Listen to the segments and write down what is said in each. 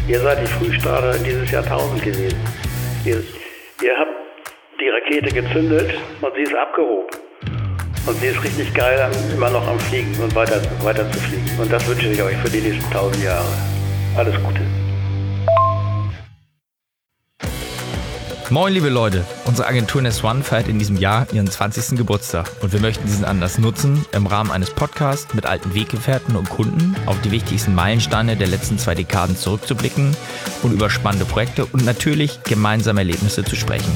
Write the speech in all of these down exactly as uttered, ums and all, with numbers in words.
Ihr seid die Frühstarter dieses Jahrtausend gewesen. Ihr, ihr habt die Rakete gezündet und sie ist abgehoben. Und sie ist richtig geil, immer noch am Fliegen und weiter, weiter zu fliegen. Und das wünsche ich euch für die nächsten tausend Jahre. Alles Gute. Moin liebe Leute, unsere Agentur Nest One feiert in diesem Jahr ihren zwanzigsten Geburtstag und wir möchten diesen Anlass nutzen, im Rahmen eines Podcasts mit alten Weggefährten und Kunden auf die wichtigsten Meilensteine der letzten zwei Dekaden zurückzublicken und über spannende Projekte und natürlich gemeinsame Erlebnisse zu sprechen.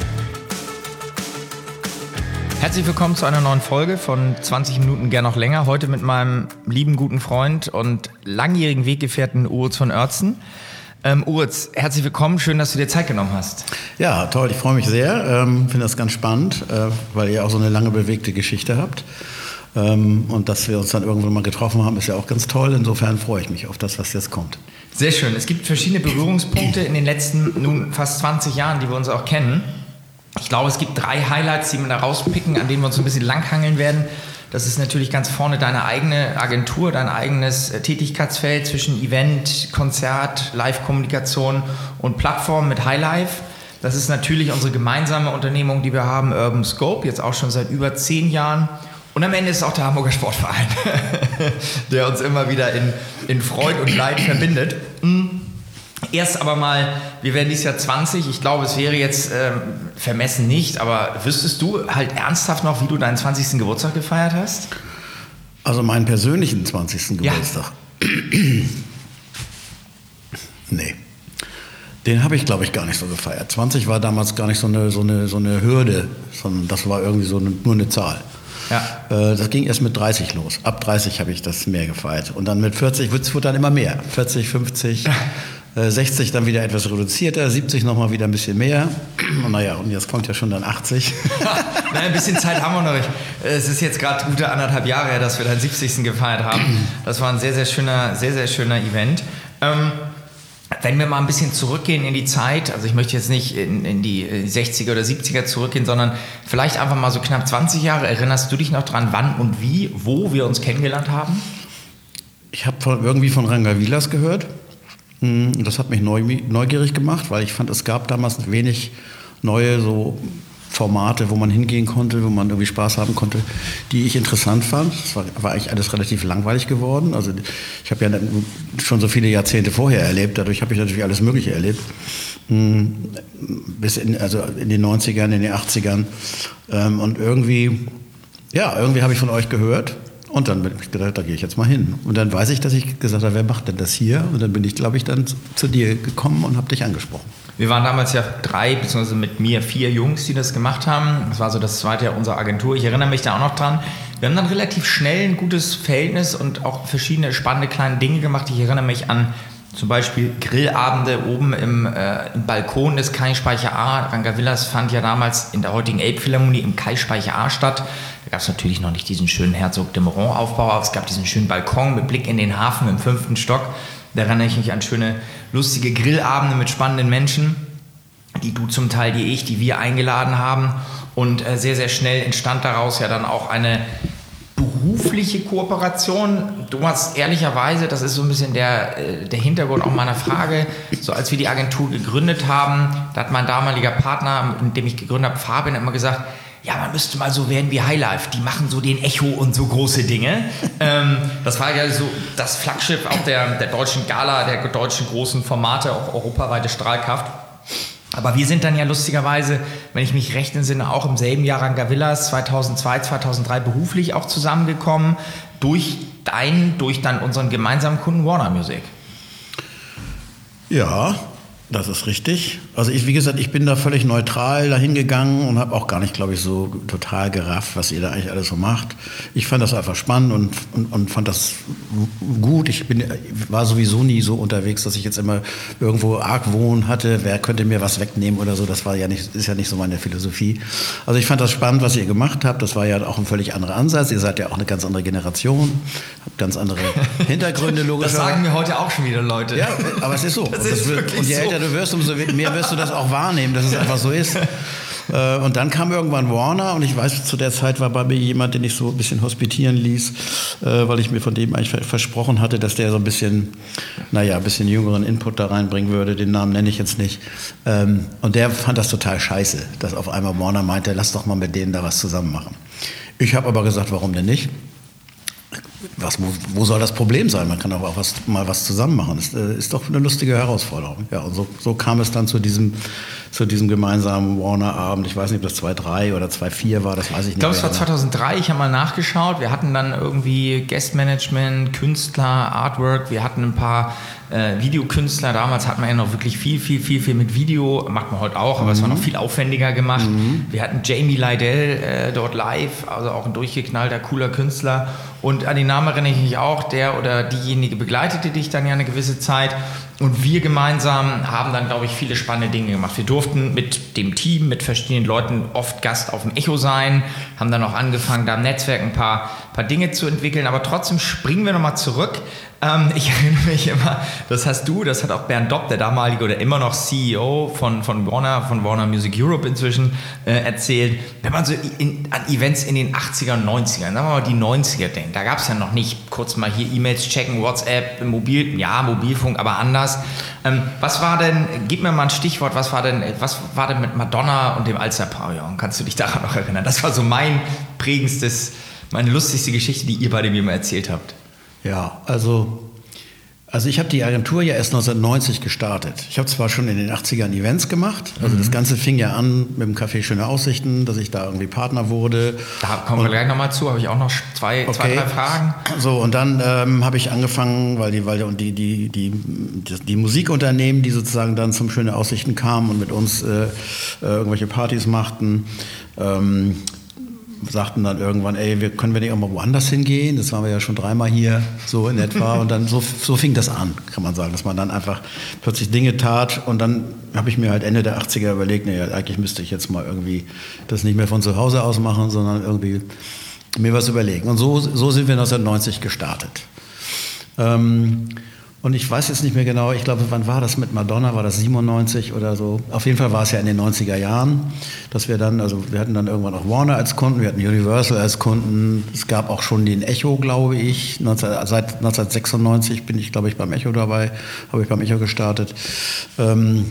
Herzlich willkommen zu einer neuen Folge von zwanzig Minuten gern noch länger, heute mit meinem lieben guten Freund und langjährigen Weggefährten Uritz von Oertzen. Ähm, Uritz, herzlich willkommen, schön, dass du dir Zeit genommen hast. Ja, toll, ich freue mich sehr, ähm, finde das ganz spannend, äh, weil ihr auch so eine lange bewegte Geschichte habt. Ähm, und dass wir uns dann irgendwann mal getroffen haben, ist ja auch ganz toll. Insofern freue ich mich auf das, was jetzt kommt. Sehr schön, es gibt verschiedene Berührungspunkte in den letzten nun fast zwanzig Jahren, die wir uns auch kennen. Ich glaube, es gibt drei Highlights, die wir da rauspicken, an denen wir uns ein bisschen langhangeln werden. Das ist natürlich ganz vorne deine eigene Agentur, dein eigenes Tätigkeitsfeld zwischen Event, Konzert, Live-Kommunikation und Plattform mit Highlife. Das ist natürlich unsere gemeinsame Unternehmung, die wir haben, Urban Scope, jetzt auch schon seit über zehn Jahren. Und am Ende ist auch der Hamburger Sportverein, der uns immer wieder in, in Freud und Leid verbindet. Erst aber mal, wir werden dieses Jahr zwanzig, ich glaube, es wäre jetzt ähm, vermessen nicht, aber wüsstest du halt ernsthaft noch, wie du deinen zwanzigsten Geburtstag gefeiert hast? Also meinen persönlichen zwanzigsten Geburtstag? Ja. Nee. Den habe ich, glaube ich, gar nicht so gefeiert. zwanzig war damals gar nicht so eine, so eine, so eine Hürde, sondern das war irgendwie so eine, nur eine Zahl. Ja. Äh, das ging erst mit dreißig los. Ab dreißig habe ich das mehr gefeiert. Und dann mit vierzig wird es dann immer mehr. vierzig, fünfzig... sechzig dann wieder etwas reduzierter, siebzig nochmal wieder ein bisschen mehr. Und naja, und jetzt kommt ja schon dann achtzig. Naja, ein bisschen Zeit haben wir noch nicht. Es ist jetzt gerade gute anderthalb Jahre her, dass wir deinen siebzigsten gefeiert haben. Das war ein sehr, sehr schöner, sehr, sehr schöner Event. Ähm, wenn wir mal ein bisschen zurückgehen in die Zeit, also ich möchte jetzt nicht in, in die sechziger oder siebziger zurückgehen, sondern vielleicht einfach mal so knapp zwanzig Jahre. Erinnerst du dich noch dran, wann und wie, wo wir uns kennengelernt haben? Ich habe irgendwie von Ranga Vilas gehört. Das hat mich neugierig gemacht, weil ich fand, es gab damals wenig neue so Formate, wo man hingehen konnte, wo man irgendwie Spaß haben konnte, die ich interessant fand. Es war, war eigentlich alles relativ langweilig geworden. Also ich habe ja schon so viele Jahrzehnte vorher erlebt, dadurch habe ich natürlich alles Mögliche erlebt. Bis in, also in den neunzigern, in den achtzigern. Und irgendwie, ja, irgendwie habe ich von euch gehört. Und dann bin ich gedacht, da gehe ich jetzt mal hin. Und dann weiß ich, dass ich gesagt habe, wer macht denn das hier? Und dann bin ich, glaube ich, dann zu dir gekommen und habe dich angesprochen. Wir waren damals ja drei, beziehungsweise mit mir vier Jungs, die das gemacht haben. Das war so das zweite Jahr unserer Agentur. Ich erinnere mich da auch noch dran. Wir haben dann relativ schnell ein gutes Verhältnis und auch verschiedene spannende kleine Dinge gemacht. Ich erinnere mich an zum Beispiel Grillabende oben im, äh, im Balkon des Kai-Speicher A. Ranga Vilas fand ja damals in der heutigen Elbphilharmonie im Kai-Speicher A statt. Da gab es natürlich noch nicht diesen schönen Herzog de Meuron-Aufbau, aber es gab diesen schönen Balkon mit Blick in den Hafen im fünften Stock. Da erinnere ich mich an schöne, lustige Grillabende mit spannenden Menschen, die du zum Teil, die ich, die wir eingeladen haben. Und äh, sehr, sehr schnell entstand daraus ja dann auch eine berufliche Kooperation. Du hast ehrlicherweise, das ist so ein bisschen der, der Hintergrund auch meiner Frage, so als wir die Agentur gegründet haben, da hat mein damaliger Partner, mit dem ich gegründet habe, Fabian, immer gesagt, ja, man müsste mal so werden wie Highlife, die machen so den Echo und so große Dinge. ähm, das war ja so das Flaggschiff auch der, der deutschen Gala, der deutschen großen Formate, auch europaweite Strahlkraft. Aber wir sind dann ja lustigerweise, wenn ich mich recht entsinne, auch im selben Jahr Ranga Vilas zweitausendzwei, zweitausenddrei beruflich auch zusammengekommen durch deinen, durch dann unseren gemeinsamen Kunden Warner Music. Ja, das ist richtig. Also ich, wie gesagt, ich bin da völlig neutral dahin gegangen und habe auch gar nicht, glaube ich, so total gerafft, was ihr da eigentlich alles so macht. Ich fand das einfach spannend und, und, und fand das gut. Ich bin, war sowieso nie so unterwegs, dass ich jetzt immer irgendwo Argwohn hatte, wer könnte mir was wegnehmen oder so. Das war ja nicht, ist ja nicht so meine Philosophie. Also ich fand das spannend, was ihr gemacht habt. Das war ja auch ein völlig anderer Ansatz. Ihr seid ja auch eine ganz andere Generation, habt ganz andere Hintergründe logischerweise. Das sagen mir heute auch schon wieder Leute. Ja, aber es ist so. Das und ist das wird, wirklich und je so. älter du wirst, umso mehr wirst du das auch wahrnehmen, dass es einfach so ist. Und dann kam irgendwann Warner und ich weiß, zu der Zeit war bei mir jemand, den ich so ein bisschen hospitieren ließ, weil ich mir von dem eigentlich versprochen hatte, dass der so ein bisschen, naja, ein bisschen jüngeren Input da reinbringen würde. Den Namen nenne ich jetzt nicht. Und der fand das total scheiße, dass auf einmal Warner meinte, lass doch mal mit denen da was zusammen machen. Ich habe aber gesagt, warum denn nicht? Was, wo, wo soll das Problem sein? Man kann auch, auch was, mal was zusammen machen. Das äh, ist doch eine lustige Herausforderung. Ja, und so, so kam es dann zu diesem, zu diesem gemeinsamen Warner-Abend. Ich weiß nicht, ob das zwei drei oder zwei vier war, das weiß ich nicht. Ich glaube, es war zweitausenddrei, ich habe mal nachgeschaut. Wir hatten dann irgendwie Guest-Management, Künstler, Artwork. Wir hatten ein paar äh, Videokünstler. Damals hat man ja noch wirklich viel, viel, viel, viel mit Video. Macht man heute auch, aber mhm. es war noch viel aufwendiger gemacht. Mhm. Wir hatten Jamie Lydell äh, dort live, also auch ein durchgeknallter, cooler Künstler. Und an den Namen erinnere ich mich auch, der oder diejenige begleitete dich dann ja eine gewisse Zeit. Und wir gemeinsam haben dann, glaube ich, viele spannende Dinge gemacht. Wir durften mit dem Team, mit verschiedenen Leuten oft Gast auf dem Echo sein, haben dann auch angefangen, da im Netzwerk ein paar, paar Dinge zu entwickeln. Aber trotzdem springen wir nochmal zurück. Ähm, ich erinnere mich immer, das hast du, das hat auch Bernd Dopp, der damalige oder immer noch C E O von, von Warner, von Warner Music Europe inzwischen, äh, erzählt. Wenn man so in, an Events in den achtziger und neunzigern, sagen wir mal die neunziger denkt, da gab es ja noch nicht kurz mal hier E-Mails checken, WhatsApp, Mobil, ja, Mobilfunk, aber anders. Ähm, was war denn, gib mir mal ein Stichwort, was war denn, was war denn mit Madonna und dem Alster-Pavillon? Kannst du dich daran noch erinnern? Das war so mein prägendstes, meine lustigste Geschichte, die ihr beide mir mal erzählt habt. Ja, also, also ich habe die Agentur ja erst neunzehnhundertneunzig gestartet. Ich habe zwar schon in den achtzigern Events gemacht, also mhm. das Ganze fing ja an mit dem Café Schöne Aussichten, dass ich da irgendwie Partner wurde. Da kommen und, wir gleich nochmal zu, habe ich auch noch zwei, okay. zwei drei Fragen. So, und dann ähm, habe ich angefangen, weil die, weil die, die, die, die, die Musikunternehmen, die sozusagen dann zum Schöne Aussichten kamen und mit uns äh, äh, irgendwelche Partys machten, ähm, sagten dann irgendwann, ey, wir können wir nicht auch mal woanders hingehen? Das waren wir ja schon dreimal hier, so in etwa. Und dann so, so fing das an, kann man sagen, dass man dann einfach plötzlich Dinge tat. Und dann habe ich mir halt Ende der achtziger überlegt, naja, eigentlich müsste ich jetzt mal irgendwie das nicht mehr von zu Hause aus machen, sondern irgendwie mir was überlegen. Und so, so sind wir neunzehnhundertneunzig gestartet. Ähm, Und ich weiß jetzt nicht mehr genau, ich glaube, wann war das mit Madonna? War das siebenundneunzig oder so? Auf jeden Fall war es ja in den neunziger Jahren, dass wir dann, also wir hatten dann irgendwann auch Warner als Kunden, wir hatten Universal als Kunden, es gab auch schon den Echo, glaube ich. Seit neunzehnhundertsechsundneunzig bin ich, glaube ich, beim Echo dabei, habe ich beim Echo gestartet. Ähm,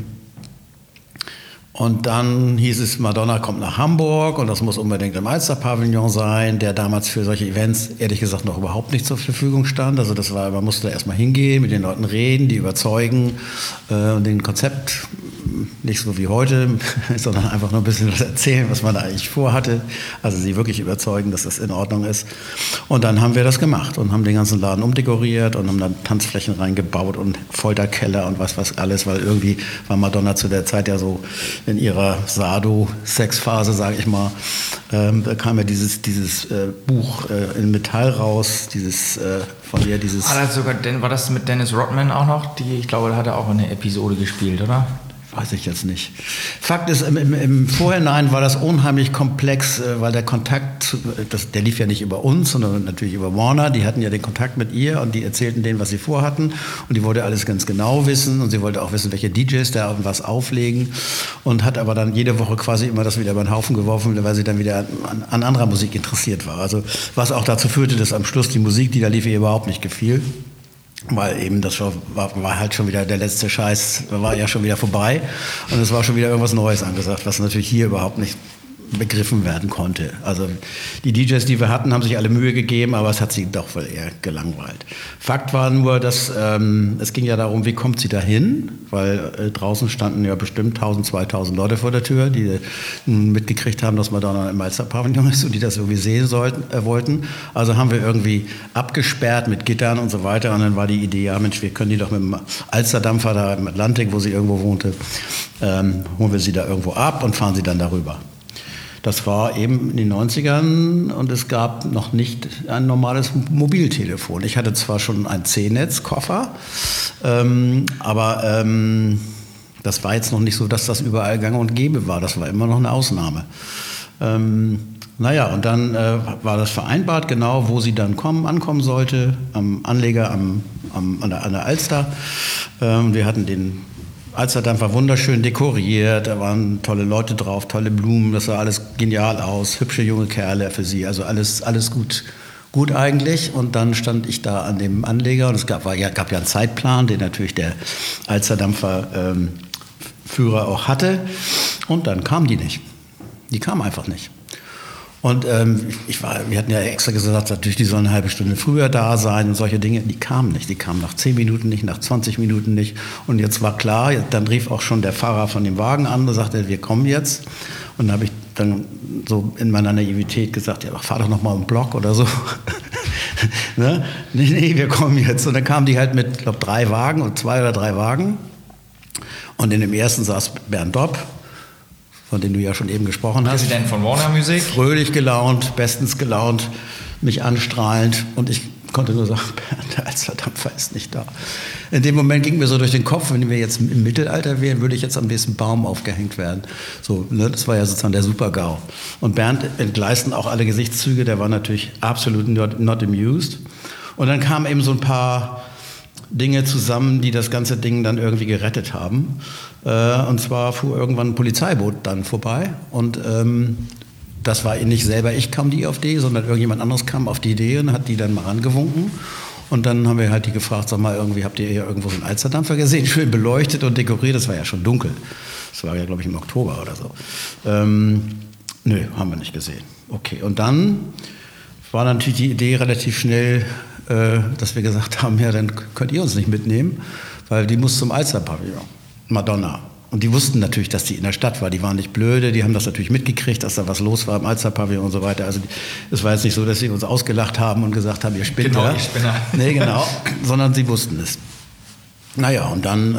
Und dann hieß es, Madonna kommt nach Hamburg und das muss unbedingt im Alster-Pavillon sein, der damals für solche Events ehrlich gesagt noch überhaupt nicht zur Verfügung stand. Also das war, man musste erstmal hingehen, mit den Leuten reden, die überzeugen äh, und den Konzept nicht so wie heute, sondern einfach nur ein bisschen was erzählen, was man da eigentlich vorhatte. Also sie wirklich überzeugen, dass das in Ordnung ist. Und dann haben wir das gemacht und haben den ganzen Laden umdekoriert und haben dann Tanzflächen reingebaut und Folterkeller und was was alles, weil irgendwie war Madonna zu der Zeit ja so in ihrer Sado-Sex-Phase, sage ich mal. Ähm, da kam ja dieses, dieses äh, Buch äh, in Metall raus, dieses äh, von ihr, dieses... War das, sogar, war das mit Dennis Rodman auch noch? Die, ich glaube, da hat er auch eine Episode gespielt, oder? Weiß ich jetzt nicht. Fakt ist, im, im, im Vorhinein war das unheimlich komplex, weil der Kontakt, das, der lief ja nicht über uns, sondern natürlich über Warner. Die hatten ja den Kontakt mit ihr und die erzählten denen, was sie vorhatten. Und die wollte alles ganz genau wissen und sie wollte auch wissen, welche D Js da was auflegen. Und hat aber dann jede Woche quasi immer das wieder über den Haufen geworfen, weil sie dann wieder an, an anderer Musik interessiert war. Also was auch dazu führte, dass am Schluss die Musik, die da lief, ihr überhaupt nicht gefiel. Weil eben das war, war halt schon wieder der letzte Scheiß, war ja schon wieder vorbei und es war schon wieder irgendwas Neues angesagt, was natürlich hier überhaupt nicht begriffen werden konnte. Also die D Js, die wir hatten, haben sich alle Mühe gegeben, aber es hat sie doch wohl eher gelangweilt. Fakt war nur, dass ähm, es ging ja darum, wie kommt sie dahin, weil äh, draußen standen ja bestimmt tausend, zweitausend Leute vor der Tür, die äh, mitgekriegt haben, dass Madonna im Alster-Pavillon ist und die das irgendwie sehen sollten, äh, wollten. Also haben wir irgendwie abgesperrt mit Gittern und so weiter und dann war die Idee, ja Mensch, wir können die doch mit dem Alsterdampfer da im Atlantik, wo sie irgendwo wohnte, ähm, holen wir sie da irgendwo ab und fahren sie dann darüber. Das war eben in den neunzigern und es gab noch nicht ein normales Mobiltelefon. Ich hatte zwar schon ein C-Netz-Koffer, ähm, aber ähm, das war jetzt noch nicht so, dass das überall gang und gäbe war. Das war immer noch eine Ausnahme. Ähm, naja, und dann äh, war das vereinbart, genau, wo sie dann kommen, ankommen sollte, am Anleger am, am, an, der, an der Alster. Ähm, wir hatten den Alsterdampf war wunderschön dekoriert, da waren tolle Leute drauf, tolle Blumen, das sah alles genial aus, hübsche junge Kerle für sie, also alles, alles gut, gut eigentlich. Und dann stand ich da an dem Anleger und es gab, war, ja, gab ja einen Zeitplan, den natürlich der Alsterdampfer ähm, Führer auch hatte. Und dann kamen die nicht. Die kamen einfach nicht. Und ähm, ich war, wir hatten ja extra gesagt, natürlich, die sollen eine halbe Stunde früher da sein und solche Dinge. Die kamen nicht. Die kamen nach zehn Minuten nicht, nach zwanzig Minuten nicht. Und jetzt war klar, dann rief auch schon der Fahrer von dem Wagen an und sagte, wir kommen jetzt. Und dann habe ich dann so in meiner Naivität gesagt, ja, fahr doch noch mal einen Block oder so. ne? Nee, nee, wir kommen jetzt. Und dann kamen die halt mit, ich glaube, drei Wagen und zwei oder drei Wagen. Und in dem ersten saß Bernd Dopp, von dem du ja schon eben gesprochen hast. Präsident von Warner Music. Fröhlich gelaunt, bestens gelaunt, mich anstrahlend. Und ich konnte nur sagen, Bernd, der Alsterdampfer ist nicht da. In dem Moment ging mir so durch den Kopf, wenn wir jetzt im Mittelalter wären, würde ich jetzt am nächsten Baum aufgehängt werden. So, ne, das war ja sozusagen der Super-GAU. Und Bernd entgleisten auch alle Gesichtszüge, der war natürlich absolut not, not amused. Und dann kamen eben so ein paar Dinge zusammen, die das ganze Ding dann irgendwie gerettet haben. Äh, und zwar fuhr irgendwann ein Polizeiboot dann vorbei und ähm, das war nicht selber ich kam die auf die Idee, sondern irgendjemand anderes kam auf die Idee und hat die dann mal angewunken. Und dann haben wir halt die gefragt, sag mal, irgendwie habt ihr hier irgendwo so einen Alsterdampfer gesehen, schön beleuchtet und dekoriert, das war ja schon dunkel. Das war ja, glaube ich, im Oktober oder so. Ähm, nö, haben wir nicht gesehen. Okay, und dann war natürlich die Idee relativ schnell, äh, dass wir gesagt haben, ja, dann könnt ihr uns nicht mitnehmen, weil die muss zum Alsterpavillon, Madonna. Und die wussten natürlich, dass die in der Stadt war. Die waren nicht blöde, die haben das natürlich mitgekriegt, dass da was los war im Alsterpavillon und so weiter. Also es war jetzt nicht so, dass sie uns ausgelacht haben und gesagt haben, ihr spinnt. Genau, ihr Spinner. Nee, genau, sondern sie wussten es. Naja, und dann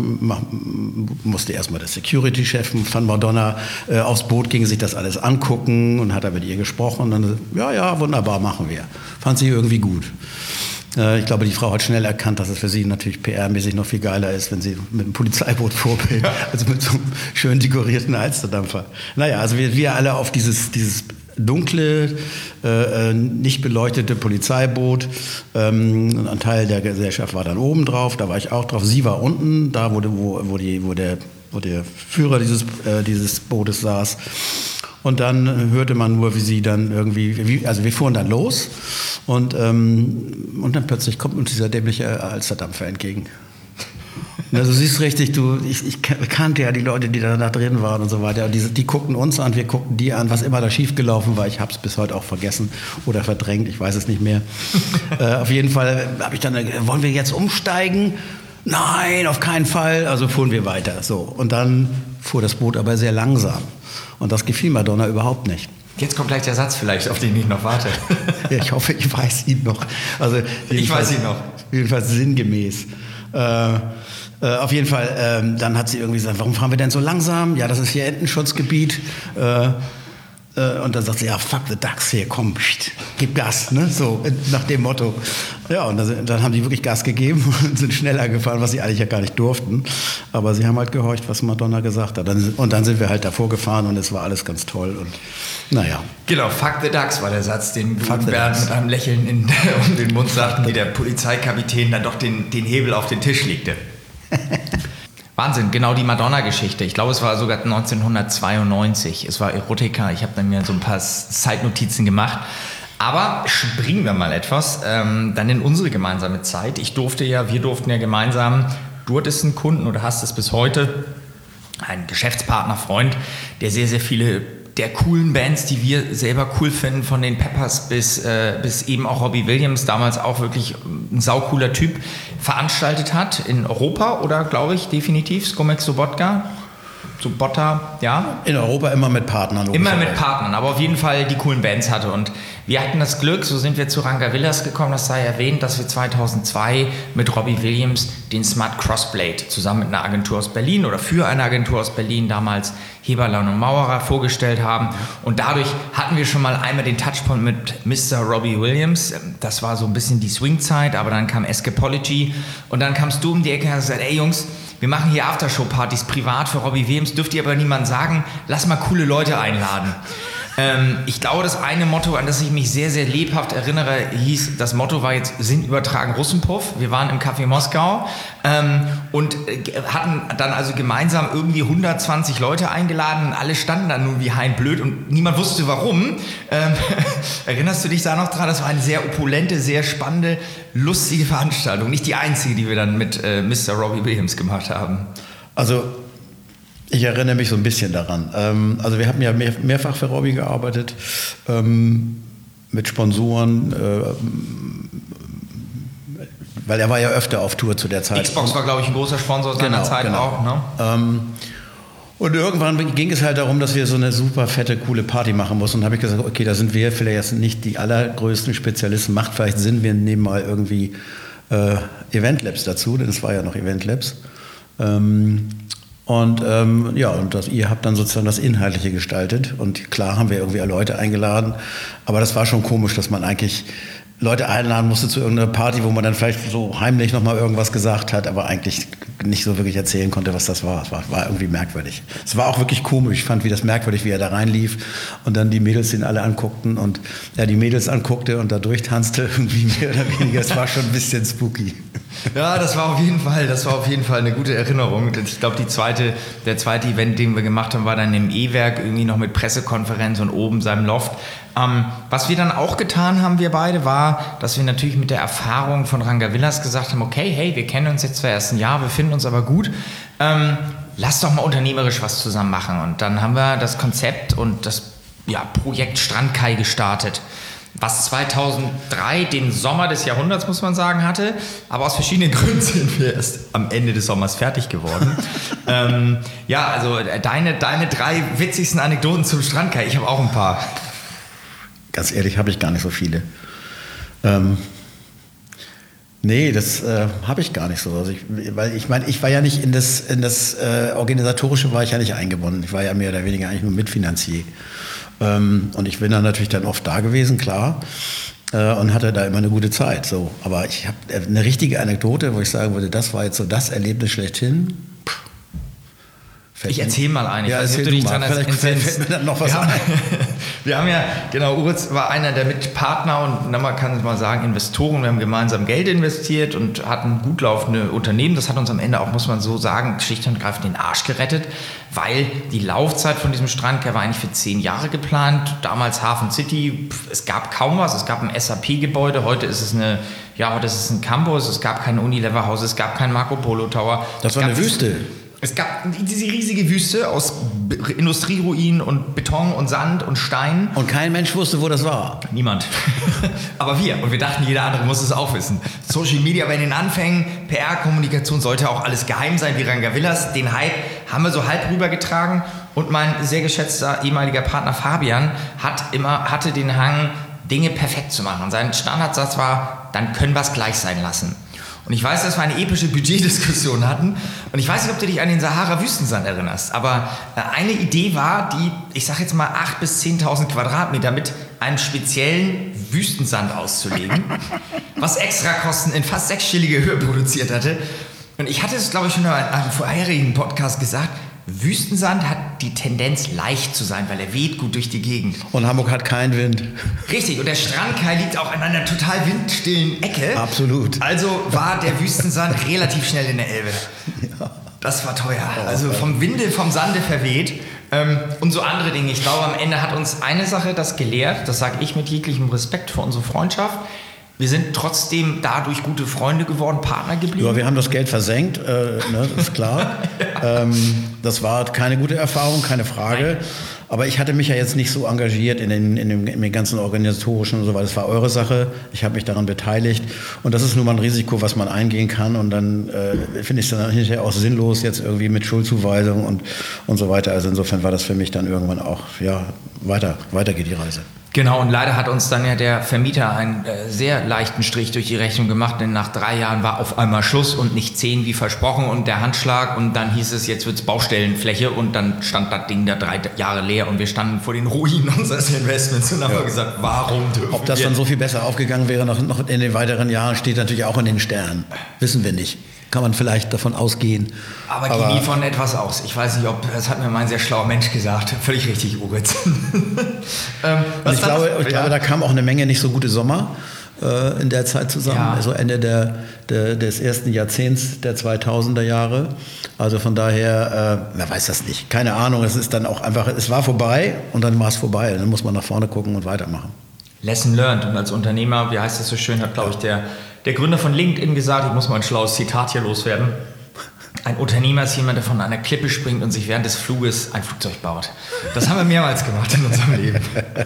ähm, musste erstmal der Security-Chef von Madonna äh, aufs Boot, ging sich das alles angucken und hat da mit ihr gesprochen. Und dann, ja, ja, wunderbar, machen wir. Fand sie irgendwie gut. Ich glaube, die Frau hat schnell erkannt, dass es für sie natürlich P R-mäßig noch viel geiler ist, wenn sie mit einem Polizeiboot vorbringt, ja. als mit so einem schön dekorierten Alsterdampfer. Naja, also wir, wir alle auf dieses, dieses dunkle, äh, nicht beleuchtete Polizeiboot. Ähm, ein Teil der Gesellschaft war dann oben drauf, da war ich auch drauf. Sie war unten, da wo, wo, wo, die, wo, der, wo der Führer dieses, äh, dieses Bootes saß. Und dann hörte man nur, wie sie dann irgendwie, wie, also wir fuhren dann los und, ähm, und dann plötzlich kommt uns dieser dämliche Alsterdampfer entgegen. Also du siehst richtig, du, ich, ich kannte ja die Leute, die da, da drin waren und so weiter. Und die, die guckten uns an, wir guckten die an, was immer da schiefgelaufen war. Ich habe es bis heute auch vergessen oder verdrängt, ich weiß es nicht mehr. äh, auf jeden Fall habe ich dann, wollen wir jetzt umsteigen? Nein, auf keinen Fall. Also fuhren wir weiter. So. Und dann fuhr das Boot aber sehr langsam. Und das gefiel Madonna überhaupt nicht. Jetzt kommt gleich der Satz vielleicht, auf den ich noch warte. Ich hoffe, ich weiß ihn noch. Also ich weiß ihn noch. Jedenfalls sinngemäß. Äh, äh, auf jeden Fall, äh, dann hat sie irgendwie gesagt, warum fahren wir denn so langsam? Ja, das ist hier Entenschutzgebiet. Äh, äh, und dann sagt sie, ja, fuck the ducks hier, komm, pst, gib Gas, ne? So nach dem Motto. Ja, und dann, dann haben die wirklich Gas gegeben und sind schneller gefahren, was sie eigentlich ja gar nicht durften. Aber sie haben halt gehorcht, was Madonna gesagt hat. Dann, und dann sind wir halt davor gefahren und es war alles ganz toll. Und naja. Genau, fuck the ducks war der Satz, den du und Bernd mit einem Lächeln in, um den Mund sagten, wie der Polizeikapitän dann doch den, den Hebel auf den Tisch legte. Wahnsinn, genau die Madonna-Geschichte. Ich glaube, es war sogar neunzehnhundertzweiundneunzig. Es war Erotika. Ich habe dann mir so ein paar Zeitnotizen gemacht. Aber springen wir mal etwas, ähm, dann in unsere gemeinsame Zeit. Ich durfte ja, wir durften ja gemeinsam, du hattest einen Kunden oder hast es bis heute, einen Geschäftspartner, Freund, der sehr, sehr viele der coolen Bands, die wir selber cool finden, von den Peppers bis, äh, bis eben auch Robbie Williams, damals auch wirklich ein saucooler Typ, veranstaltet hat in Europa oder, glaube ich, definitiv, Scumex Sobotka. Sobotta, ja. In Europa immer mit Partnern. Immer mit Partnern, aber auf jeden Fall die coolen Bands hatte. Und wir hatten das Glück, so sind wir zu Rangarillas gekommen, das sei erwähnt, dass wir zweitausendzwei mit Robbie Williams den Smart Crossblade zusammen mit einer Agentur aus Berlin oder für eine Agentur aus Berlin, damals Heberlein und Maurer, vorgestellt haben. Und dadurch hatten wir schon mal einmal den Touchpoint mit Mister Robbie Williams. Das war so ein bisschen die Swing-Zeit, aber dann kam Escapology und dann kamst du um die Ecke und hast gesagt, ey Jungs, wir machen hier Aftershow-Partys privat für Robbie Williams, dürft ihr aber niemand sagen, lass mal coole Leute einladen. Ähm, ich glaube, das eine Motto, an das ich mich sehr, sehr lebhaft erinnere, hieß, das Motto war jetzt Sinn übertragen Russenpuff. Wir waren im Café Moskau ähm, und äh, hatten dann also gemeinsam irgendwie hundertzwanzig Leute eingeladen und alle standen dann nun wie Hein blöd und niemand wusste warum. Ähm, erinnerst du dich da noch dran? Das war eine sehr opulente, sehr spannende, lustige Veranstaltung. Nicht die einzige, die wir dann mit äh, Mister Robbie Williams gemacht haben. Also ich erinnere mich so ein bisschen daran. Ähm, also wir haben ja mehr, mehrfach für Robbie gearbeitet, ähm, mit Sponsoren, äh, weil er war ja öfter auf Tour zu der Zeit. Xbox war, glaube ich, ein großer Sponsor seiner genau, Zeit genau. auch. Ne? Ähm, und irgendwann ging es halt darum, dass wir so eine super fette, coole Party machen mussten. Und habe ich gesagt, okay, da sind wir vielleicht jetzt nicht die allergrößten Spezialisten. Macht vielleicht Sinn, wir nehmen mal irgendwie äh, Event Labs dazu, denn es war ja noch Event Labs. Ähm, und ähm, ja, und das, ihr habt dann sozusagen das Inhaltliche gestaltet. Und klar haben wir irgendwie Leute eingeladen. Aber das war schon komisch, dass man eigentlich Leute einladen musste zu irgendeiner Party, wo man dann vielleicht so heimlich nochmal irgendwas gesagt hat, aber eigentlich nicht so wirklich erzählen konnte, was das war. Es war, war irgendwie merkwürdig. Es war auch wirklich komisch. Ich fand wie das merkwürdig, wie er da reinlief und dann die Mädels den alle anguckten und er die Mädels anguckte und da durchtanzte irgendwie mehr oder weniger. Es war schon ein bisschen spooky. Ja, das war auf jeden Fall, das war auf jeden Fall eine gute Erinnerung. Ich glaube, die zweite, der zweite Event, den wir gemacht haben, war dann im E-Werk, irgendwie noch mit Pressekonferenz und oben seinem Loft. Ähm, was wir dann auch getan haben, wir beide, war, dass wir natürlich mit der Erfahrung von Rangavillas gesagt haben, okay, hey, wir kennen uns jetzt zwar erst ein Jahr, wir finden uns aber gut, ähm, lass doch mal unternehmerisch was zusammen machen. Und dann haben wir das Konzept und das ja, Projekt Strandkai gestartet, was zweitausenddrei den Sommer des Jahrhunderts, muss man sagen, hatte. Aber aus verschiedenen Gründen sind wir erst am Ende des Sommers fertig geworden. ähm, ja, also deine, deine drei witzigsten Anekdoten zum Strandkai. Ich habe auch ein paar. Ganz ehrlich, habe ich gar nicht so viele. Ähm, nee, das äh, habe ich gar nicht so. Also ich, weil ich meine, ich war ja nicht in das, in das äh, Organisatorische war ich ja nicht eingebunden. Ich war ja mehr oder weniger eigentlich nur Mitfinanzier. Ähm, und ich bin dann natürlich dann oft da gewesen, klar, äh, und hatte da immer eine gute Zeit. So. Aber ich habe eine richtige Anekdote, wo ich sagen würde, das war jetzt so das Erlebnis schlechthin. Ich erzähle mal eine. Ja, erzähl du mal. Vielleicht fällt mir dann noch was wir haben, ein. Wir haben ja, genau, Uritz war einer der Mitpartner und man kann es mal sagen, Investoren. Wir haben gemeinsam Geld investiert und hatten gut laufende Unternehmen. Das hat uns am Ende auch, muss man so sagen, schlicht und greifend den Arsch gerettet, weil die Laufzeit von diesem Strandkai war eigentlich für zehn Jahre geplant. Damals Hafen City, es gab kaum was. Es gab ein S A P-Gebäude. Heute ist es eine, ja, heute ist es ein Campus. Es gab kein Unilever-Haus. Es gab kein Marco Polo Tower. Das war eine Wüste. Es gab diese riesige Wüste aus Industrieruinen und Beton und Sand und Stein. Und kein Mensch wusste, wo das war. Niemand. Aber wir. Und wir dachten, jeder andere muss es auch wissen. Social Media bei den Anfängen, P R-Kommunikation sollte auch alles geheim sein wie Rangavillas. Den Hype haben wir so halb rübergetragen. Und mein sehr geschätzter ehemaliger Partner Fabian hat immer, hatte den Hang, Dinge perfekt zu machen. Sein Standardsatz war, dann können wir es gleich sein lassen. Und ich weiß, dass wir eine epische Budgetdiskussion hatten. Und ich weiß nicht, ob du dich an den Sahara-Wüstensand erinnerst. Aber eine Idee war, die, ich sag jetzt mal, achttausend bis zehntausend Quadratmeter mit einem speziellen Wüstensand auszulegen, was Extrakosten in fast sechsstellige Höhe produziert hatte. Und ich hatte es, glaube ich, schon in einem vorherigen Podcast gesagt, Wüstensand hat die Tendenz, leicht zu sein, weil er weht gut durch die Gegend. Und Hamburg hat keinen Wind. Richtig, und der Strandkai liegt auch in einer total windstillen Ecke. Absolut. Also war der Wüstensand relativ schnell in der Elbe. Ja. Das war teuer. Also vom Winde, vom Sande verweht. Ähm, und so andere Dinge. Ich glaube, am Ende hat uns eine Sache das gelehrt, das sage ich mit jeglichem Respekt für unsere Freundschaft. Wir sind trotzdem dadurch gute Freunde geworden, Partner geblieben. Ja, wir haben das Geld versenkt, äh, ne, ist klar. ja. ähm, das war keine gute Erfahrung, keine Frage. Nein. Aber ich hatte mich ja jetzt nicht so engagiert in den, in dem, in den ganzen organisatorischen und so weiter. Das war eure Sache. Ich habe mich daran beteiligt. Und das ist nun mal ein Risiko, was man eingehen kann. Und dann äh, finde ich es dann hinterher auch sinnlos, jetzt irgendwie mit Schuldzuweisung und, und so weiter. Also insofern war das für mich dann irgendwann auch, ja, weiter, weiter geht die Reise. Genau, und leider hat uns dann ja der Vermieter einen äh, sehr leichten Strich durch die Rechnung gemacht, denn nach drei Jahren war auf einmal Schluss und nicht zehn wie versprochen und der Handschlag und dann hieß es, jetzt wird's Baustellenfläche und dann stand das Ding da drei Jahre leer und wir standen vor den Ruinen unseres Investments und haben ja. gesagt, warum dürfen Ob das wir? Dann so viel besser aufgegangen wäre noch, noch in den weiteren Jahren, steht natürlich auch in den Sternen. Wissen wir nicht. kann man vielleicht davon ausgehen. Aber geh nie von etwas aus. Ich weiß nicht, ob, das hat mir mal ein sehr schlauer Mensch gesagt. Völlig richtig, Uritz. ähm, was ich glaube, ich glaube, da kam auch eine Menge nicht so gute Sommer äh, in der Zeit zusammen. Ja. Also Ende der, der, des ersten Jahrzehnts der zweitausender Jahre. Also von daher, äh, wer weiß das nicht. Keine Ahnung, es ist dann auch einfach, es war vorbei und dann war es vorbei. Dann muss man nach vorne gucken und weitermachen. Lesson learned. Und als Unternehmer, wie heißt das so schön, hat, glaube ich, der, der Gründer von LinkedIn gesagt, ich muss mal ein schlaues Zitat hier loswerden. Ein Unternehmer ist jemand, der von einer Klippe springt und sich während des Fluges ein Flugzeug baut. Das haben wir mehrmals gemacht in unserem Leben.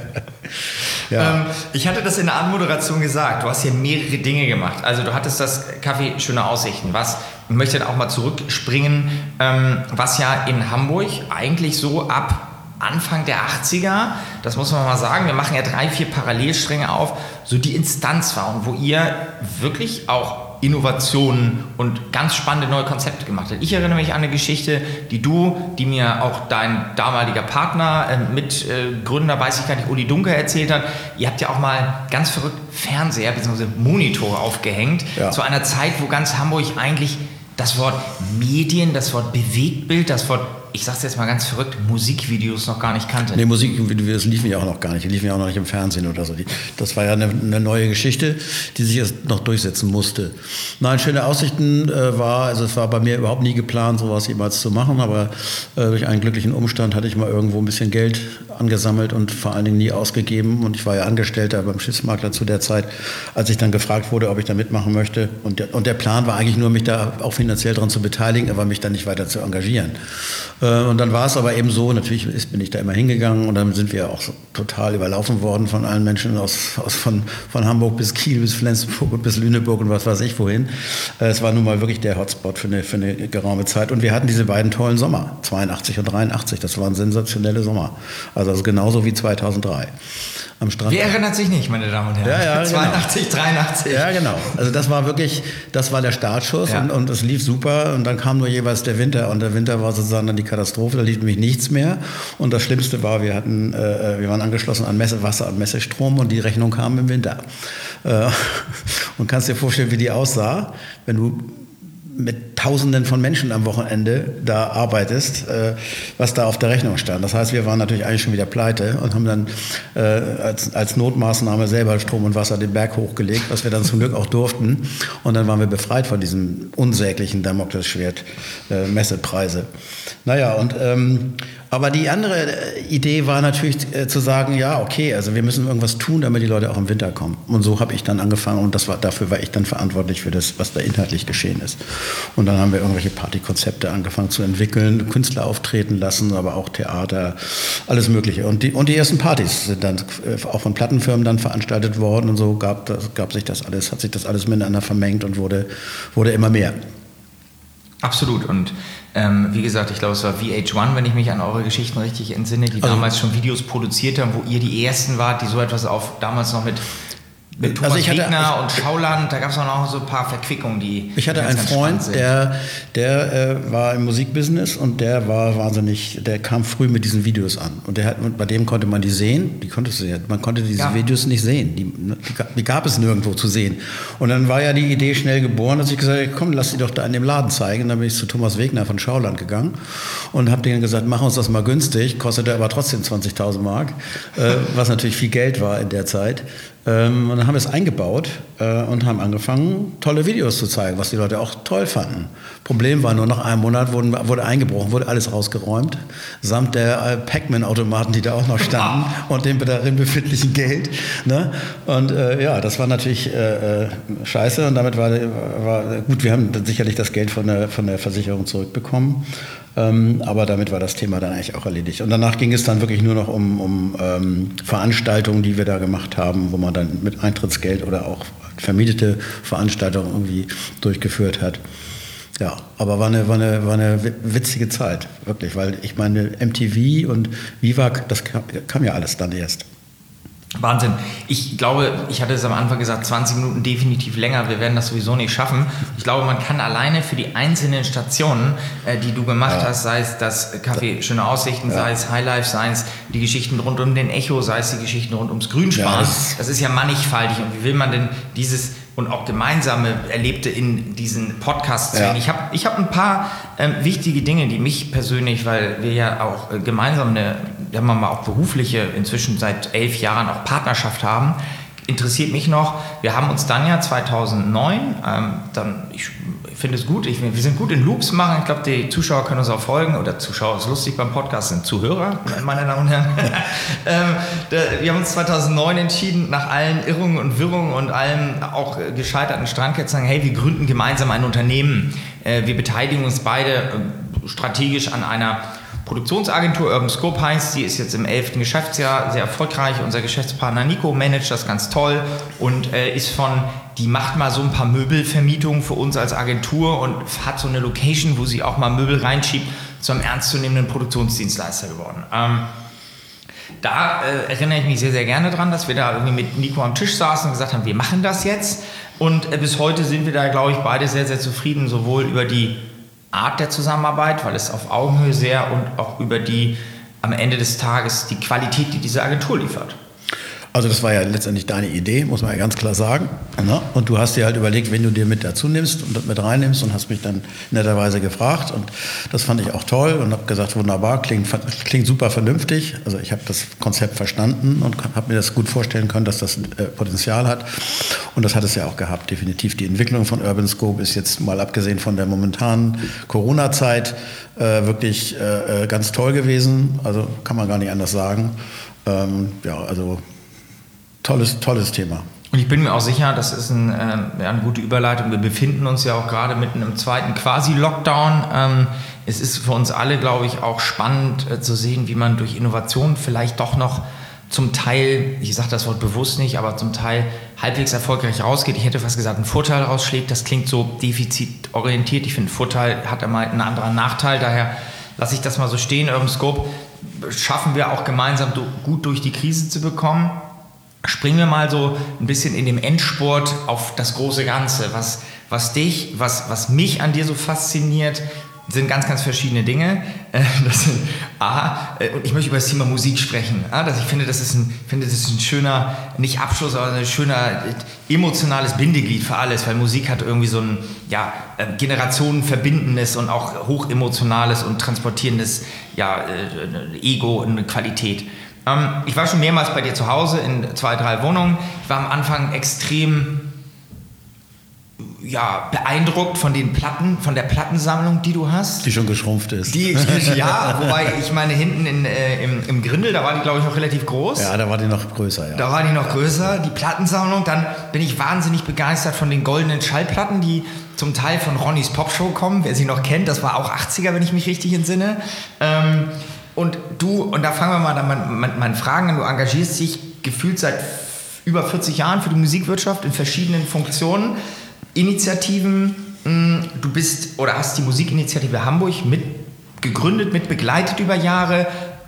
Ja. Ähm, ich hatte das in der Anmoderation gesagt, du hast hier mehrere Dinge gemacht. Also du hattest das Café Schöne Aussichten, was, ich möchte dann auch mal zurückspringen, ähm, was ja in Hamburg eigentlich so ab Anfang der achtziger, das muss man mal sagen, wir machen ja drei, vier Parallelstränge auf, so die Instanz war und wo ihr wirklich auch Innovationen und ganz spannende neue Konzepte gemacht habt. Ich erinnere mich an eine Geschichte, die du, die mir auch dein damaliger Partner, äh, Mitgründer, äh, weiß ich gar nicht, Uli Dunker erzählt hat. Ihr habt ja auch mal ganz verrückt Fernseher bzw. Monitore aufgehängt, ja. Zu einer Zeit, wo ganz Hamburg eigentlich das Wort Medien, das Wort Bewegtbild, das Wort, ich sag's jetzt mal ganz verrückt, Musikvideos noch gar nicht kannte. Nee, Musikvideos liefen ja auch noch gar nicht. Die liefen ja auch noch nicht im Fernsehen oder so. Das war ja eine, eine neue Geschichte, die sich erst noch durchsetzen musste. Nein, Schöne Aussichten äh, war, also es war bei mir überhaupt nie geplant, sowas jemals zu machen, aber äh, durch einen glücklichen Umstand hatte ich mal irgendwo ein bisschen Geld angesammelt und vor allen Dingen nie ausgegeben. Und ich war ja Angestellter beim Schiffsmakler zu der Zeit, als ich dann gefragt wurde, ob ich da mitmachen möchte. Und der, und der Plan war eigentlich nur, mich da auch finanziell daran zu beteiligen, aber mich dann nicht weiter zu engagieren. Und dann war es aber eben so, natürlich ist, bin ich da immer hingegangen und dann sind wir auch so total überlaufen worden von allen Menschen, aus, aus von, von Hamburg bis Kiel, bis Flensburg und bis Lüneburg und was weiß ich wohin. Es war nun mal wirklich der Hotspot für eine, für eine geraume Zeit und wir hatten diese beiden tollen Sommer, zweiundachtzig und dreiundachtzig, das waren sensationelle Sommer. Also, also genauso wie zweitausenddrei. Am Strand. Wer erinnert sich nicht, meine Damen und Herren? Ja, ja, zweiundachtzig, genau. dreiundachtzig. Ja, genau. Also das war wirklich, das war der Startschuss ja. und, und es lief super und dann kam nur jeweils der Winter und der Winter war sozusagen dann die Katastrophe, da lief nämlich nichts mehr und das Schlimmste war, wir hatten, äh, wir waren angeschlossen an Messewasser und Messestrom und die Rechnung kam im Winter. Äh, und kannst dir vorstellen, wie die aussah, wenn du mit Tausenden von Menschen am Wochenende da arbeitest, äh, was da auf der Rechnung stand. Das heißt, wir waren natürlich eigentlich schon wieder pleite und haben dann äh, als, als Notmaßnahme selber Strom und Wasser den Berg hochgelegt, was wir dann zum Glück auch durften. Und dann waren wir befreit von diesem unsäglichen Damoklesschwert äh, Messepreise. Naja, und ähm, aber die andere Idee war natürlich äh, zu sagen, ja, okay, also wir müssen irgendwas tun, damit die Leute auch im Winter kommen. Und so habe ich dann angefangen und das war, dafür war ich dann verantwortlich für das, was da inhaltlich geschehen ist. Und dann haben wir irgendwelche Partykonzepte angefangen zu entwickeln, Künstler auftreten lassen, aber auch Theater, alles Mögliche. Und die, und die ersten Partys sind dann äh, auch von Plattenfirmen dann veranstaltet worden und so gab, das, gab sich das alles, hat sich das alles miteinander vermengt und wurde, wurde immer mehr. Absolut. Und ähm, wie gesagt, ich glaube, es war V H eins, wenn ich mich an eure Geschichten richtig entsinne, die also, damals schon Videos produziert haben, wo ihr die Ersten wart, die so etwas auf, damals noch mit, mit Thomas also Wegner hatte, und Schauland, da gab es auch noch so ein paar Verquickungen, die Ich hatte einen Freund, der, der äh, war im Musikbusiness und der war wahnsinnig, der kam früh mit diesen Videos an. Und der hat, bei dem konnte man die sehen, die konntest du, man konnte diese ja. Videos nicht sehen, die, die gab es nirgendwo zu sehen. Und dann war ja die Idee schnell geboren, dass ich gesagt habe, komm, lass die doch da in dem Laden zeigen. Und dann bin ich zu Thomas Wegner von Schauland gegangen und habe denen gesagt, mach uns das mal günstig, kostete aber trotzdem zwanzigtausend Mark, äh, was natürlich viel Geld war in der Zeit. Ähm, und dann haben wir es eingebaut äh, und haben angefangen, tolle Videos zu zeigen, was die Leute auch toll fanden. Problem war nur, nach einem Monat wurden, wurde eingebrochen, wurde alles rausgeräumt, samt der äh, Pac-Man-Automaten, die da auch noch standen und dem darin befindlichen Geld. Ne? Und äh, ja, das war natürlich äh, scheiße und damit war, war gut, wir haben sicherlich das Geld von der, von der Versicherung zurückbekommen. Ähm, aber damit war das Thema dann eigentlich auch erledigt. Und danach ging es dann wirklich nur noch um, um ähm, Veranstaltungen, die wir da gemacht haben, wo man dann mit Eintrittsgeld oder auch vermietete Veranstaltungen irgendwie durchgeführt hat. Ja, aber war eine, war eine, war eine witzige Zeit, wirklich, weil ich meine, M T V und Viva, das kam, kam ja alles dann erst. Wahnsinn. Ich glaube, ich hatte es am Anfang gesagt, zwanzig Minuten definitiv länger. Wir werden das sowieso nicht schaffen. Ich glaube, man kann alleine für die einzelnen Stationen, äh, die du gemacht ja. hast, sei es das Café Schöne Aussichten, ja. sei es Highlife, sei es die Geschichten rund um den Echo, sei es die Geschichten rund ums Grünspan. Ja, das, das ist ja mannigfaltig. Und wie will man denn dieses und auch gemeinsame Erlebte in diesen Podcasts. Ja. Ich habe ich hab ein paar ähm, wichtige Dinge, die mich persönlich, weil wir ja auch äh, gemeinsam eine, sagen wir mal, auch berufliche, inzwischen seit elf Jahren auch Partnerschaft haben, interessiert mich noch. Wir haben uns dann ja zweitausendneun, ähm, dann, ich finde es gut, ich, wir sind gut in Loops machen. Ich glaube, die Zuschauer können uns auch folgen. Oder Zuschauer ist lustig beim Podcast, sind Zuhörer, meine Damen und Herren. ähm, da, wir haben uns zweitausendneun entschieden, nach allen Irrungen und Wirrungen und allem auch gescheiterten Strandketten zu sagen, hey, wir gründen gemeinsam ein Unternehmen. Äh, wir beteiligen uns beide äh, strategisch an einer Produktionsagentur, Urban Scope heißt, die ist jetzt im elften Geschäftsjahr sehr erfolgreich. Unser Geschäftspartner Nico managt das ganz toll und äh, ist von, die macht mal so ein paar Möbelvermietungen für uns als Agentur und hat so eine Location, wo sie auch mal Möbel reinschiebt, zu einem ernstzunehmenden Produktionsdienstleister geworden. Ähm, da äh, erinnere ich mich sehr, sehr gerne dran, dass wir da irgendwie mit Nico am Tisch saßen und gesagt haben, wir machen das jetzt. Und äh, bis heute sind wir da, glaube ich, beide sehr, sehr zufrieden, sowohl über die Art der Zusammenarbeit, weil es auf Augenhöhe sehr und auch über die am Ende des Tages die Qualität, die diese Agentur liefert. Also das war ja letztendlich deine Idee, muss man ja ganz klar sagen. Ne? Und du hast dir halt überlegt, wen du dir mit dazu nimmst und mit reinnimmst und hast mich dann netterweise gefragt. Und das fand ich auch toll und habe gesagt, wunderbar, klingt, klingt super vernünftig. Also ich habe das Konzept verstanden und habe mir das gut vorstellen können, dass das äh, Potenzial hat. Und das hat es ja auch gehabt, definitiv. Die Entwicklung von Urban Scope ist jetzt mal abgesehen von der momentanen Corona-Zeit äh, wirklich äh, ganz toll gewesen. Also kann man gar nicht anders sagen. Ähm, ja, also Tolles, tolles Thema. Und ich bin mir auch sicher, das ist ein, äh, eine gute Überleitung. Wir befinden uns ja auch gerade mitten im zweiten Quasi-Lockdown. Ähm, es ist für uns alle, glaube ich, auch spannend äh, zu sehen, wie man durch Innovation vielleicht doch noch zum Teil, ich sage das Wort bewusst nicht, aber zum Teil halbwegs erfolgreich rausgeht. Ich hätte fast gesagt, einen Vorteil rausschlägt. Das klingt so defizitorientiert. Ich finde, ein Vorteil hat immer einen anderen Nachteil. Daher lasse ich das mal so stehen. Urban Scope schaffen wir auch gemeinsam gut durch die Krise zu bekommen. Springen wir mal so ein bisschen in dem Endspurt auf das große Ganze. Was, was dich, was, was mich an dir so fasziniert, sind ganz, ganz verschiedene Dinge. Das sind, A, und ich möchte über das Thema Musik sprechen. Ich finde, das ist ein, finde, das ist ein schöner, nicht Abschluss, aber ein schöner emotionales Bindeglied für alles, weil Musik hat irgendwie so ein ja, generationenverbindendes und auch hochemotionales und transportierendes ja, Ego und eine Qualität. Ich war schon mehrmals bei dir zu Hause in zwei, drei Wohnungen. Ich war am Anfang extrem ja, beeindruckt von den Platten, von der Plattensammlung, die du hast. Die schon geschrumpft ist. Die, die, ja, wobei ich meine, hinten in, äh, im, im Grindel, da war die, glaube ich, noch relativ groß. Ja, da war die noch größer, ja. Da war die noch größer, die Plattensammlung. Dann bin ich wahnsinnig begeistert von den goldenen Schallplatten, die zum Teil von Ronnys Popshow kommen. Wer sie noch kennt, das war auch achtziger, wenn ich mich richtig entsinne. Ähm, Und du, und da fangen wir mal an meinen mein Fragen an, du engagierst dich gefühlt seit über vierzig Jahren für die Musikwirtschaft in verschiedenen Funktionen, Initiativen, du bist oder hast die Musikinitiative Hamburg mit gegründet, mit begleitet über Jahre.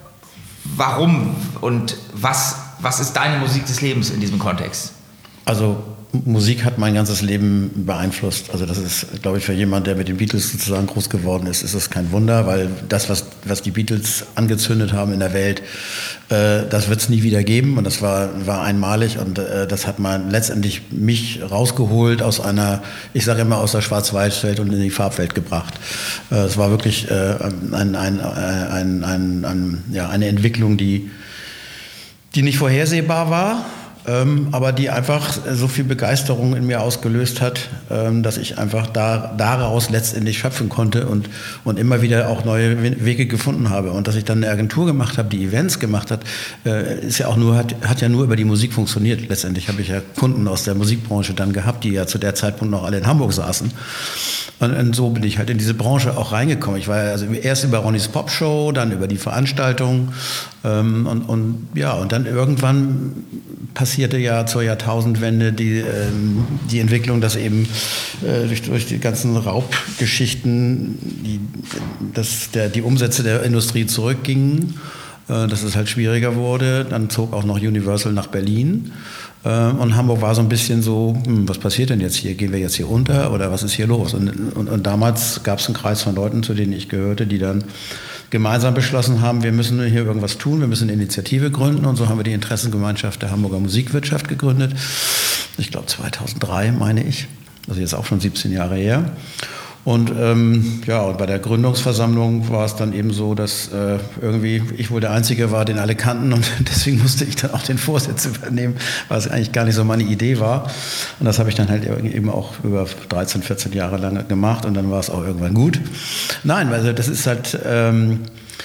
Warum und was, was ist deine Musik des Lebens in diesem Kontext? Also Musik hat mein ganzes Leben beeinflusst. Also das ist, glaube ich, für jemanden, der mit den Beatles sozusagen groß geworden ist, ist das kein Wunder, weil das, was, was die Beatles angezündet haben in der Welt, äh, das wird es nie wieder geben und das war, war einmalig und äh, das hat man letztendlich mich rausgeholt aus einer, ich sage immer, aus der Schwarz-Weiß-Welt und in die Farbwelt gebracht. Äh, es war wirklich äh, ein, ein, ein, ein, ein, ja, eine Entwicklung, die, die nicht vorhersehbar war. Ähm, aber die einfach so viel Begeisterung in mir ausgelöst hat, ähm, dass ich einfach da, daraus letztendlich schöpfen konnte und, und immer wieder auch neue Wege gefunden habe. Und dass ich dann eine Agentur gemacht habe, die Events gemacht hat, äh, ist ja auch nur, hat, hat ja nur über die Musik funktioniert. Letztendlich habe ich ja Kunden aus der Musikbranche dann gehabt, die ja zu der Zeitpunkt noch alle in Hamburg saßen. Und, und so bin ich halt in diese Branche auch reingekommen. Ich war ja also erst über Ronnys Popshow, dann über die Veranstaltung ähm, und, und ja, und dann irgendwann passierte ja zur Jahrtausendwende die, ähm, die Entwicklung, dass eben äh, durch, durch die ganzen Raubgeschichten die, dass der, die Umsätze der Industrie zurückgingen, äh, dass es halt schwieriger wurde. Dann zog auch noch Universal nach Berlin. Und Hamburg war so ein bisschen so, hm, was passiert denn jetzt hier? Gehen wir jetzt hier unter oder was ist hier los? Und, und, und damals gab es einen Kreis von Leuten, zu denen ich gehörte, die dann gemeinsam beschlossen haben, wir müssen hier irgendwas tun, wir müssen eine Initiative gründen. Und so haben wir die Interessengemeinschaft der Hamburger Musikwirtschaft gegründet. ich glaube zweitausenddrei meine ich, also jetzt auch schon siebzehn Jahre her. Und ähm, ja, und bei der Gründungsversammlung war es dann eben so, dass äh, irgendwie ich wohl der Einzige war, den alle kannten und deswegen musste ich dann auch den Vorsitz übernehmen, was eigentlich gar nicht so meine Idee war. Und das habe ich dann halt eben auch über dreizehn, vierzehn Jahre lang gemacht und dann war es auch irgendwann gut. Nein, also das ist halt... Ähm,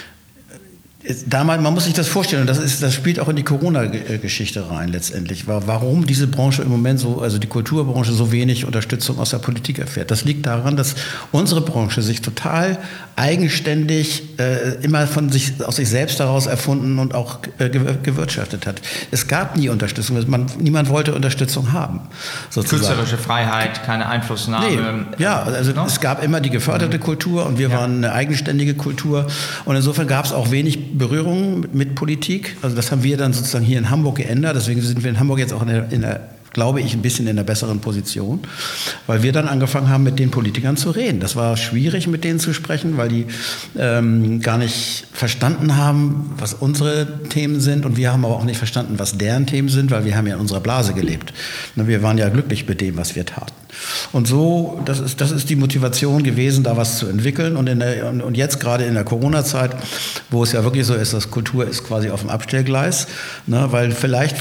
Damals, man muss sich das vorstellen, und das, ist, das spielt auch in die Corona-Geschichte rein letztendlich, warum diese Branche im Moment so, also die Kulturbranche so wenig Unterstützung aus der Politik erfährt. Das liegt daran, dass unsere Branche sich total eigenständig äh, immer von sich, aus sich selbst heraus erfunden und auch äh, gewirtschaftet hat. Es gab nie Unterstützung, man, niemand wollte Unterstützung haben. Sozusagen. Künstlerische Freiheit, keine Einflussnahme. Nee, ja, also no? es gab immer die geförderte mhm. Kultur und wir ja. waren eine eigenständige Kultur und insofern gab es auch wenig Berührung mit, mit Politik. Also das haben wir dann sozusagen hier in Hamburg geändert. Deswegen sind wir in Hamburg jetzt auch in der, in der, glaube ich, ein bisschen in einer besseren Position, weil wir dann angefangen haben, mit den Politikern zu reden. Das war schwierig, mit denen zu sprechen, weil die ähm, gar nicht verstanden haben, was unsere Themen sind und wir haben aber auch nicht verstanden, was deren Themen sind, weil wir haben ja in unserer Blase gelebt. Wir waren ja glücklich mit dem, was wir taten. Und so, das ist, das ist die Motivation gewesen, da was zu entwickeln. Und, in der, und jetzt gerade in der Corona-Zeit, wo es ja wirklich so ist, dass Kultur ist quasi auf dem Abstellgleis, ne, weil vielleicht...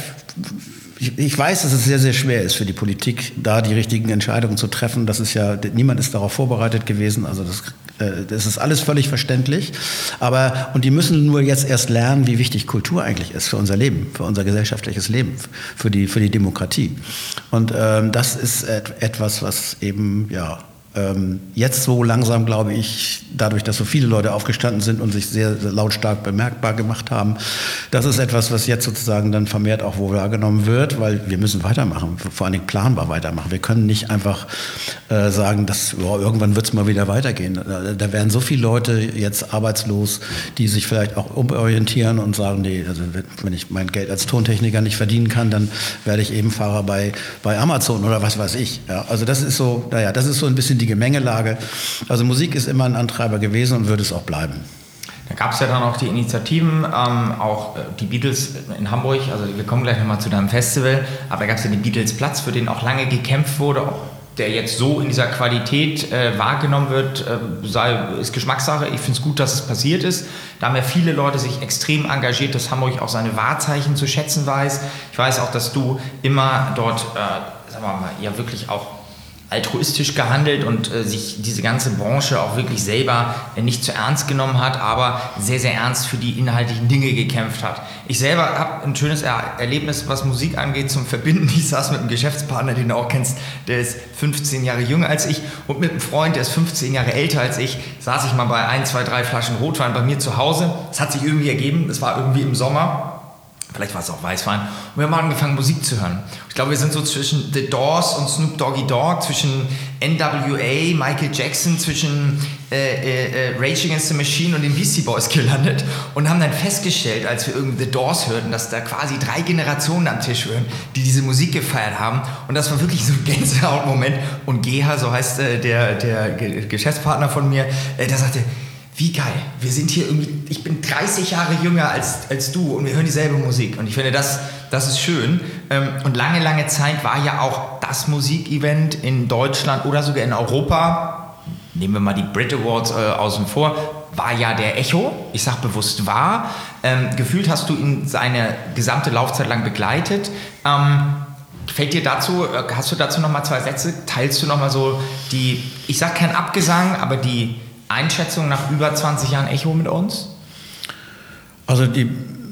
Ich, ich weiß, dass es sehr, sehr schwer ist für die Politik, da die richtigen Entscheidungen zu treffen. Das ist ja, niemand ist darauf vorbereitet gewesen. Also das, äh, das ist alles völlig verständlich. Aber, und die müssen nur jetzt erst lernen, wie wichtig Kultur eigentlich ist für unser Leben, für unser gesellschaftliches Leben, für die, für die Demokratie. Und ähm, das ist et, etwas, was eben, ja, Ähm, jetzt so langsam, glaube ich, dadurch, dass so viele Leute aufgestanden sind und sich sehr, sehr lautstark bemerkbar gemacht haben, das ist etwas, was jetzt sozusagen dann vermehrt auch wohl wahrgenommen wird, weil wir müssen weitermachen, vor allen Dingen planbar weitermachen. Wir können nicht einfach äh, sagen, dass oh, irgendwann wird es mal wieder weitergehen. Da, da werden so viele Leute jetzt arbeitslos, die sich vielleicht auch umorientieren und sagen, nee, also wenn ich mein Geld als Tontechniker nicht verdienen kann, dann werde ich eben Fahrer bei, bei Amazon oder was weiß ich. Ja, also das ist so, naja, das ist so ein bisschen die Gemengelage. Also Musik ist immer ein Antreiber gewesen und wird es auch bleiben. Da gab es ja dann auch die Initiativen, ähm, auch die Beatles in Hamburg, also wir kommen gleich nochmal zu deinem Festival, aber da gab es ja den Beatles-Platz, für den auch lange gekämpft wurde, auch der jetzt so in dieser Qualität äh, wahrgenommen wird, äh, sei, ist Geschmackssache. Ich finde es gut, dass es passiert ist. Da haben ja viele Leute sich extrem engagiert, dass Hamburg auch seine Wahrzeichen zu schätzen weiß. Ich weiß auch, dass du immer dort, äh, sagen wir mal, ja wirklich auch altruistisch gehandelt und äh, sich diese ganze Branche auch wirklich selber äh, nicht zu ernst genommen hat, aber sehr, sehr ernst für die inhaltlichen Dinge gekämpft hat. Ich selber habe ein schönes er- Erlebnis, was Musik angeht, zum Verbinden. Ich saß mit einem Geschäftspartner, den du auch kennst, der ist fünfzehn Jahre jünger als ich, und mit einem Freund, der ist fünfzehn Jahre älter als ich, saß ich mal bei ein, zwei, drei Flaschen Rotwein bei mir zu Hause. Es hat sich irgendwie ergeben, es war irgendwie im Sommer. Vielleicht war es auch Weißwein. Und wir haben angefangen, Musik zu hören. Ich glaube, wir sind so zwischen The Doors und Snoop Doggy Dogg, zwischen N W A, Michael Jackson, zwischen äh, äh, Rage Against the Machine und den Beastie Boys gelandet und haben dann festgestellt, als wir irgendwie The Doors hörten, dass da quasi drei Generationen am Tisch hören, die diese Musik gefeiert haben. Und das war wirklich so ein Gänsehautmoment. Und Geha, so heißt äh, der, der G- Geschäftspartner von mir, äh, der sagte, wie geil, wir sind hier irgendwie, ich bin dreißig Jahre jünger als, als du und wir hören dieselbe Musik. Und ich finde, das, das ist schön. Und lange, lange Zeit war ja auch das Musikevent in Deutschland oder sogar in Europa, nehmen wir mal die Brit Awards äh, außen vor, war ja der Echo. Ich sage bewusst war. Ähm, gefühlt hast du ihn seine gesamte Laufzeit lang begleitet. Ähm, Fällt dir dazu, hast du dazu noch mal zwei Sätze? Teilst du noch mal so die, ich sage kein Abgesang, aber die Einschätzung nach über zwanzig Jahren Echo mit uns? Also die,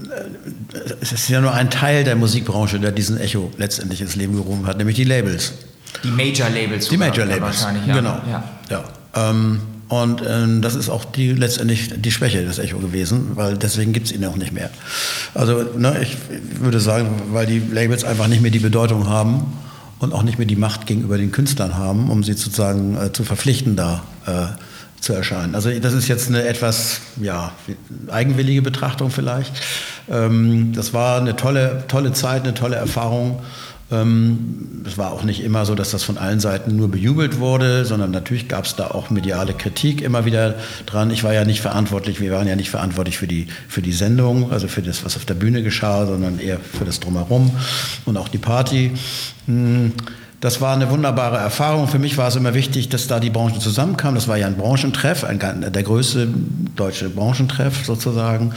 es ist ja nur ein Teil der Musikbranche, der diesen Echo letztendlich ins Leben gerufen hat, nämlich die Labels. Die Major-Labels. Die Major-Labels, wahrscheinlich, ja. Genau. Ja. Ja. Ähm, und ähm, das ist auch die, letztendlich die Schwäche des Echo gewesen, weil deswegen gibt es ihn auch nicht mehr. Also ne, ich würde sagen, weil die Labels einfach nicht mehr die Bedeutung haben und auch nicht mehr die Macht gegenüber den Künstlern haben, um sie sozusagen äh, zu verpflichten, da äh, zu erscheinen. Also das ist jetzt eine etwas ja, eigenwillige Betrachtung vielleicht. Ähm, das war eine tolle, tolle Zeit, eine tolle Erfahrung. Ähm, es war auch nicht immer so, dass das von allen Seiten nur bejubelt wurde, sondern natürlich gab es da auch mediale Kritik immer wieder dran. Ich war ja nicht verantwortlich, wir waren ja nicht verantwortlich für die, für die Sendung, also für das, was auf der Bühne geschah, sondern eher für das Drumherum und auch die Party. Hm. Das war eine wunderbare Erfahrung. Für mich war es immer wichtig, dass da die Branchen zusammenkamen. Das war ja ein Branchentreff, ein, der größte deutsche Branchentreff sozusagen,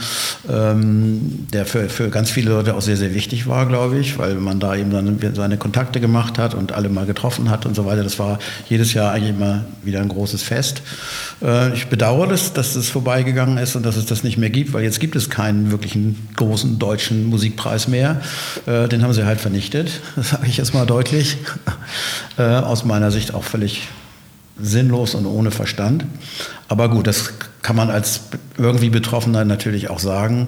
ähm, der für, für ganz viele Leute auch sehr, sehr wichtig war, glaube ich, weil man da eben dann seine Kontakte gemacht hat und alle mal getroffen hat und so weiter. Das war jedes Jahr eigentlich immer wieder ein großes Fest. Äh, ich bedauere das, dass es vorbeigegangen ist und dass es das nicht mehr gibt, weil jetzt gibt es keinen wirklichen großen deutschen Musikpreis mehr. Äh, den haben sie halt vernichtet, das sage ich jetzt mal deutlich. Äh, aus meiner Sicht auch völlig sinnlos und ohne Verstand. Aber gut, das kann man als irgendwie Betroffener natürlich auch sagen.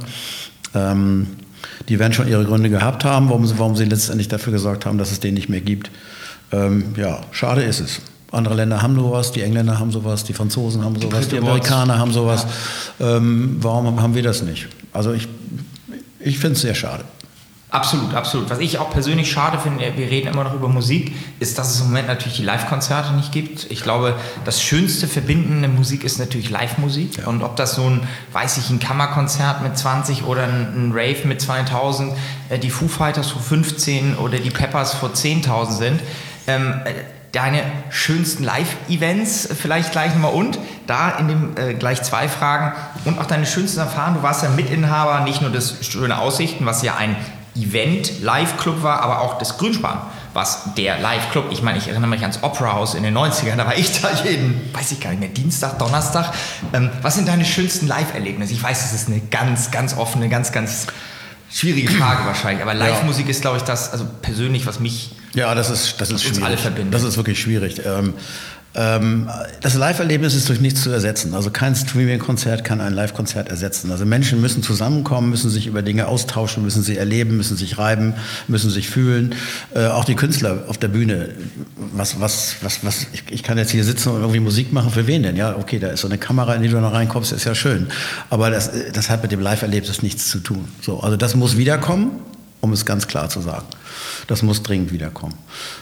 Ähm, die werden schon ihre Gründe gehabt haben, warum sie, warum sie letztendlich dafür gesorgt haben, dass es den nicht mehr gibt. Ähm, ja, schade ist es. Andere Länder haben sowas, die Engländer haben sowas, die Franzosen haben sowas, die Amerikaner haben sowas. Ja. Ähm, warum haben wir das nicht? Also ich, ich finde es sehr schade. Absolut, absolut. Was ich auch persönlich schade finde, wir reden immer noch über Musik, ist, dass es im Moment natürlich die Live-Konzerte nicht gibt. Ich glaube, das schönste verbindende Musik ist natürlich Live-Musik. Ja. Und ob das so ein, weiß ich, ein Kammerkonzert mit zwanzig oder ein, ein Rave mit zweitausend, äh, die Foo Fighters vor fünfzehn oder die Peppers vor zehntausend sind, ähm, deine schönsten Live-Events vielleicht gleich nochmal und da in dem äh, gleich zwei Fragen und auch deine schönsten Erfahrungen. Du warst ja Mitinhaber, nicht nur des Schöne Aussichten, was ja ein Event-Live-Club war, aber auch das Grünspan, was der Live-Club, ich meine, ich erinnere mich ans Opera House in den neunzigern, da war ich da jeden, weiß ich gar nicht mehr, Dienstag, Donnerstag. Ähm, was sind deine schönsten Live-Erlebnisse? Ich weiß, das ist eine ganz, ganz offene, ganz, ganz schwierige Frage wahrscheinlich, aber Live-Musik ist, glaube ich, das, also persönlich, was mich, ja, das ist, das ist uns schwierig. alle verbindet. Das ist wirklich schwierig. Ähm, ähm, das Live-Erlebnis ist durch nichts zu ersetzen. Also kein Streaming-Konzert kann ein Live-Konzert ersetzen. Also Menschen müssen zusammenkommen, müssen sich über Dinge austauschen, müssen sie erleben, müssen sich reiben, müssen sich fühlen. Äh, auch die Künstler auf der Bühne. Was, was, was, was, ich, ich kann jetzt hier sitzen und irgendwie Musik machen. Für wen denn? Ja, okay, da ist so eine Kamera, in die du noch reinkommst, ist ja schön. Aber das, das hat mit dem Live-Erlebnis nichts zu tun. So, also das muss wiederkommen, um es ganz klar zu sagen. Das muss dringend wiederkommen.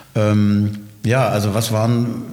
Ähm, ja, also was waren...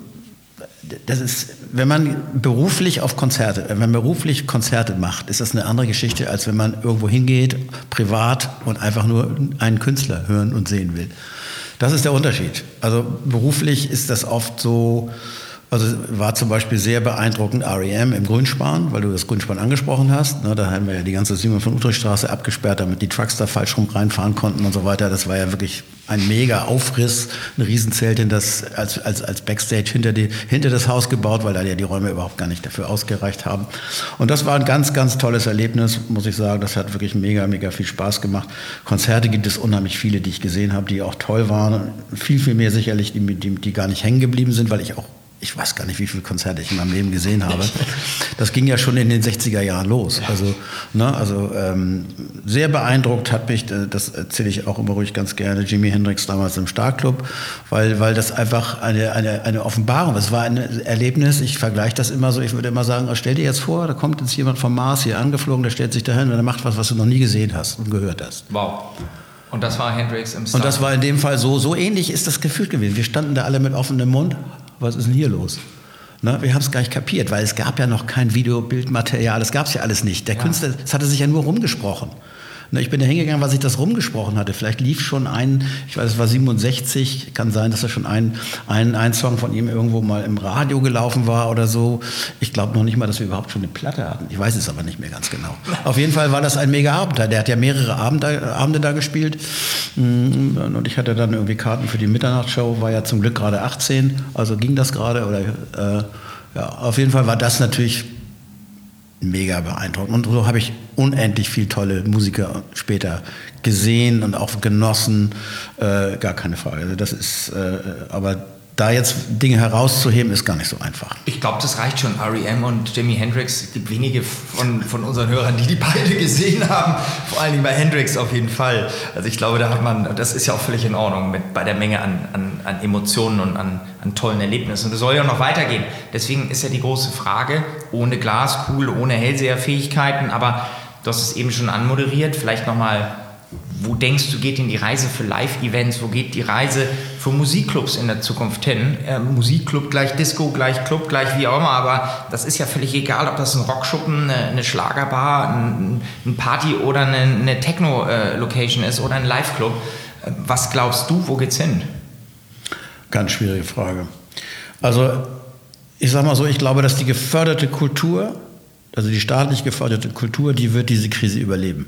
Das ist, wenn man beruflich auf Konzerte, wenn man beruflich Konzerte macht, ist das eine andere Geschichte, als wenn man irgendwo hingeht, privat und einfach nur einen Künstler hören und sehen will. Das ist der Unterschied. Also beruflich ist das oft so, also war zum Beispiel sehr beeindruckend R E M im Grünspan, weil du das Grünspan angesprochen hast. Ne, da haben wir ja die ganze Simon von Utrecht-Straße abgesperrt, damit die Trucks da falsch rum reinfahren konnten und so weiter. Das war ja wirklich ein mega Aufriss, ein Riesenzelt in das, als, als, als Backstage hinter, die, hinter das Haus gebaut, weil da ja die Räume überhaupt gar nicht dafür ausgereicht haben. Und das war ein ganz, ganz tolles Erlebnis, muss ich sagen. Das hat wirklich mega, mega viel Spaß gemacht. Konzerte gibt es unheimlich viele, die ich gesehen habe, die auch toll waren. Viel, viel mehr sicherlich, die, die, die gar nicht hängen geblieben sind, weil ich auch Ich weiß gar nicht, wie viele Konzerte ich in meinem Leben gesehen habe. Das ging ja schon in den sechziger Jahren los. Also, ne, also ähm, sehr beeindruckt hat mich, das erzähle ich auch immer ruhig ganz gerne, Jimi Hendrix damals im Starclub, weil, weil das einfach eine, eine, eine Offenbarung war. Es war ein Erlebnis, ich vergleiche das immer so, ich würde immer sagen, stell dir jetzt vor, da kommt jetzt jemand vom Mars hier angeflogen, der stellt sich dahin und der macht was, was du noch nie gesehen hast und gehört hast. Wow. Und das war Hendrix im Starclub. Und das war in dem Fall so, so ähnlich ist das Gefühl gewesen. Wir standen da alle mit offenem Mund. Was ist denn hier los? Ne, wir haben es gar nicht kapiert, weil es gab ja noch kein Videobildmaterial, das gab es ja alles nicht. Der ja. Künstler, es hatte sich ja nur rumgesprochen. Ne, ich bin da hingegangen, weil sich das rumgesprochen hatte. Vielleicht lief schon ein, ich weiß, es war siebenundsechzig, kann sein, dass da schon ein, ein, ein Song von ihm irgendwo mal im Radio gelaufen war oder so. Ich glaube noch nicht mal, dass wir überhaupt schon eine Platte hatten. Ich weiß es aber nicht mehr ganz genau. Auf jeden Fall war das ein mega Abenteuer. Der hat ja mehrere Abende, Abende da gespielt. Und ich hatte dann irgendwie Karten für die Mitternachtsshow, war ja zum Glück gerade achtzehn, also ging das gerade. Oder, äh, ja, auf jeden Fall war das natürlich mega beeindruckend. Und so habe ich unendlich viel tolle Musiker später gesehen und auch genossen. Äh, gar keine Frage. Also das ist, äh, aber da jetzt Dinge herauszuheben, ist gar nicht so einfach. Ich glaube, das reicht schon. R E M und Jimi Hendrix, es gibt wenige von, von unseren Hörern, die die beide gesehen haben. Vor allen Dingen bei Hendrix auf jeden Fall. Also ich glaube, da hat man, das ist ja auch völlig in Ordnung mit, bei der Menge an, an, an Emotionen und an, an tollen Erlebnissen. Und es soll ja noch weitergehen. Deswegen ist ja die große Frage, ohne Glaskugel, ohne Hellseherfähigkeiten, aber du hast es eben schon anmoderiert, vielleicht nochmal, wo denkst du, geht denn die Reise für Live-Events, wo geht die Reise für Musikclubs in der Zukunft hin? Äh, Musikclub gleich Disco, gleich Club, gleich wie auch immer, aber das ist ja völlig egal, ob das ein Rockschuppen, eine, eine Schlagerbar, ein, ein Party oder eine, eine Techno-Location ist oder ein Live-Club. Was glaubst du, wo geht's hin? Ganz schwierige Frage. Also ich sag mal so, ich glaube, dass die geförderte Kultur, also die staatlich geförderte Kultur, die wird diese Krise überleben.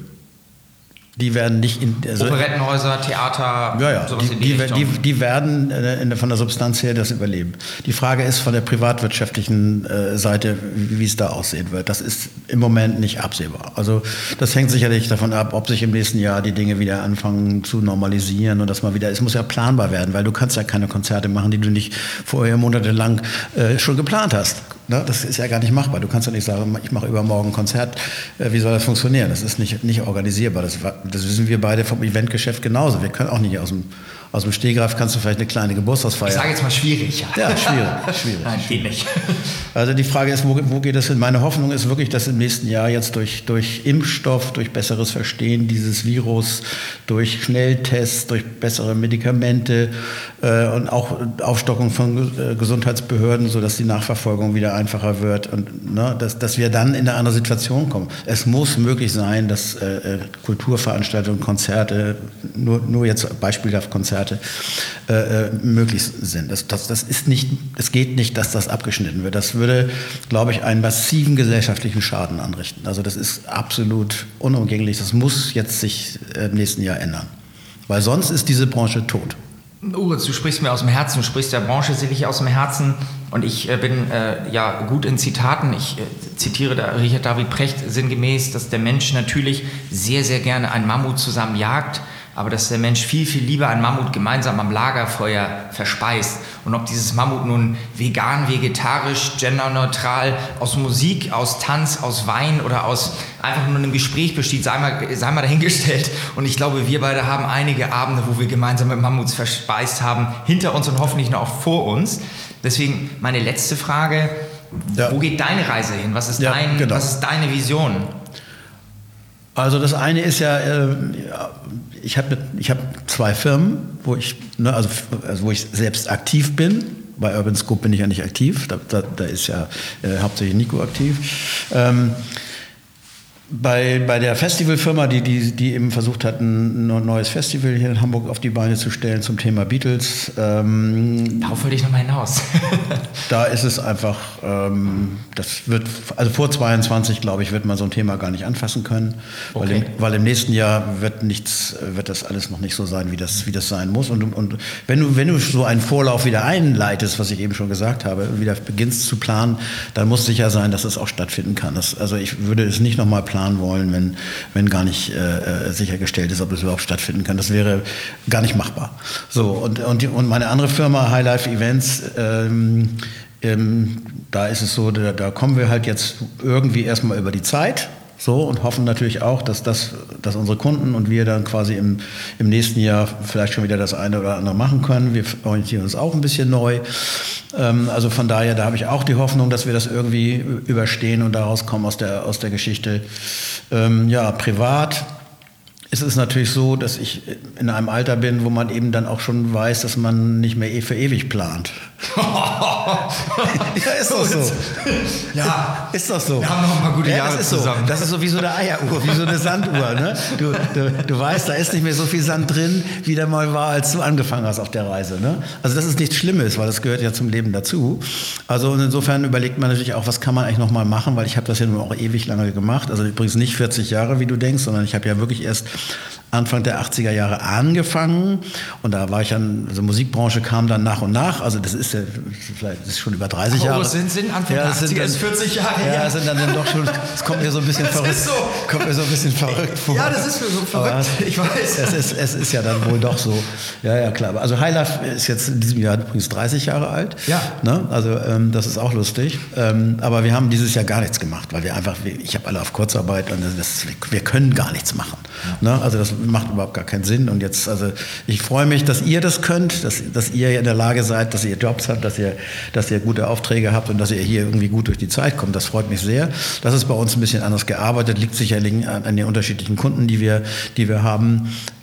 Die werden nicht in... Also, Operettenhäuser, Theater, ja, ja, sowas die, in die, die, Richtung. die, die werden äh, in, von der Substanz her das überleben. Die Frage ist von der privatwirtschaftlichen äh, Seite, wie, wie es da aussehen wird. Das ist im Moment nicht absehbar. Also das hängt sicherlich davon ab, ob sich im nächsten Jahr die Dinge wieder anfangen zu normalisieren und dass man wieder... Es muss ja planbar werden, weil du kannst ja keine Konzerte machen, die du nicht vorher monatelang äh, schon geplant hast. Ne? Das ist ja gar nicht machbar. Du kannst ja nicht sagen, ich mache übermorgen ein Konzert. Äh, wie soll das funktionieren? Das ist nicht, nicht organisierbar. Das war, Das wissen wir beide vom Eventgeschäft genauso. Wir können auch nicht aus dem, aus dem Stehgreif, kannst du vielleicht eine kleine Geburtstagsfeier. Ich sage jetzt mal schwierig. Ja, schwierig. schwierig. Nein, geht nicht. Also die Frage ist, wo, wo geht es hin? Meine Hoffnung ist wirklich, dass im nächsten Jahr jetzt durch, durch Impfstoff, durch besseres Verstehen dieses Virus, durch Schnelltests, durch bessere Medikamente äh, und auch Aufstockung von äh, Gesundheitsbehörden, sodass die Nachverfolgung wieder einfacher wird und ne, dass, dass wir dann in eine andere Situation kommen. Es muss möglich sein, dass äh, Kulturveranstaltungen, Konzerte, nur, nur jetzt beispielhaft Konzerte, äh, möglich sind. Das, das, das ist nicht, es geht nicht, dass das abgeschnitten wird. Das würde, glaube ich, einen massiven gesellschaftlichen Schaden anrichten. Also das ist absolut unumgänglich. Das muss jetzt sich im nächsten Jahr ändern. Weil sonst ist diese Branche tot. Uritz, du sprichst mir aus dem Herzen, du sprichst der Branche sicherlich aus dem Herzen und ich äh, bin äh, ja gut in Zitaten. Ich äh, zitiere da Richard David Precht sinngemäß, dass der Mensch natürlich sehr, sehr gerne einen Mammut zusammen jagt, aber dass der Mensch viel, viel lieber einen Mammut gemeinsam am Lagerfeuer verspeist. Und ob dieses Mammut nun vegan, vegetarisch, genderneutral, aus Musik, aus Tanz, aus Wein oder aus einfach nur einem Gespräch besteht, sei mal, sei mal dahingestellt. Und ich glaube, wir beide haben einige Abende, wo wir gemeinsam mit Mammuts verspeist haben, hinter uns und hoffentlich noch auch vor uns. Deswegen meine letzte Frage, ja. Wo geht deine Reise hin? Was ist, ja, dein, genau. was ist deine Vision? Also das eine ist ja, äh, ich habe ich hab zwei Firmen, wo ich, ne, also, also wo ich selbst aktiv bin. Bei Urban Scope bin ich ja nicht aktiv, da, da, da ist ja äh, hauptsächlich Nico aktiv. Ähm, Bei, bei der Festivalfirma, die, die, die eben versucht hat, ein neues Festival hier in Hamburg auf die Beine zu stellen zum Thema Beatles. Ähm, Darauf würde ich nochmal hinaus. Da ist es einfach, ähm, das wird, also vor zweiundzwanzig, glaube ich, wird man so ein Thema gar nicht anfassen können, okay. weil, im, weil im nächsten Jahr wird nichts, wird das alles noch nicht so sein, wie das, wie das sein muss. Und, und wenn du, wenn du so einen Vorlauf wieder einleitest, was ich eben schon gesagt habe, wieder beginnst zu planen, dann muss sicher sein, dass es auch stattfinden kann. Das, also ich würde es nicht nochmal planen wollen, wenn, wenn gar nicht äh, sichergestellt ist, ob es überhaupt stattfinden kann. Das wäre gar nicht machbar. So, und, und, die, und meine andere Firma, High Life Events, ähm, ähm, da ist es so, da, da kommen wir halt jetzt irgendwie erstmal über die Zeit. So, und hoffen natürlich auch, dass, das, dass unsere Kunden und wir dann quasi im, im nächsten Jahr vielleicht schon wieder das eine oder andere machen können. Wir orientieren uns auch ein bisschen neu. Ähm, also von daher, da habe ich auch die Hoffnung, dass wir das irgendwie überstehen und daraus kommen aus der, aus der Geschichte. Ähm, ja, privat ist es natürlich so, dass ich in einem Alter bin, wo man eben dann auch schon weiß, dass man nicht mehr für ewig plant. Ja, ist doch so. Ja, ist doch so. Wir haben noch ein paar gute ja, Jahre das ist zusammen. So. Das ist so wie so eine Eieruhr, wie so eine Sanduhr. Ne? Du, du, du weißt, da ist nicht mehr so viel Sand drin, wie da mal war, als du angefangen hast auf der Reise. Ne? Also das ist nichts Schlimmes, weil das gehört ja zum Leben dazu. Also insofern überlegt man natürlich auch, was kann man eigentlich noch mal machen, weil ich habe das ja nun auch ewig lange gemacht. Also übrigens nicht vierzig Jahre, wie du denkst, sondern ich habe ja wirklich erst Anfang der achtziger Jahre angefangen und da war ich dann, also Musikbranche kam dann nach und nach, also das ist ja vielleicht das ist schon über dreißig Aber Jahre. Oh, sind, sind Anfang ja, der achtziger ist vierzig Jahre her. Ja, sind dann, dann doch schon, es kommt mir so ein bisschen das verrückt, ist so. kommt mir so ein bisschen verrückt vor. Ja, das ist mir so verrückt, aber ich weiß. Es ist, es ist ja dann wohl doch so, ja, ja, klar. Also High Life ist jetzt in diesem Jahr übrigens dreißig Jahre alt. Ja. Ne? Also ähm, das ist auch lustig. Ähm, aber wir haben dieses Jahr gar nichts gemacht, weil wir einfach, ich habe alle auf Kurzarbeit und das, wir können gar nichts machen. Ja. Ne? Also das macht überhaupt gar keinen Sinn. Und jetzt, also ich freue mich, dass ihr das könnt, dass, dass ihr in der Lage seid, dass ihr Jobs habt, dass ihr, dass ihr gute Aufträge habt und dass ihr hier irgendwie gut durch die Zeit kommt. Das freut mich sehr. Das ist bei uns ein bisschen anders gearbeitet, liegt sicherlich an, an den unterschiedlichen Kunden, die wir, die wir haben.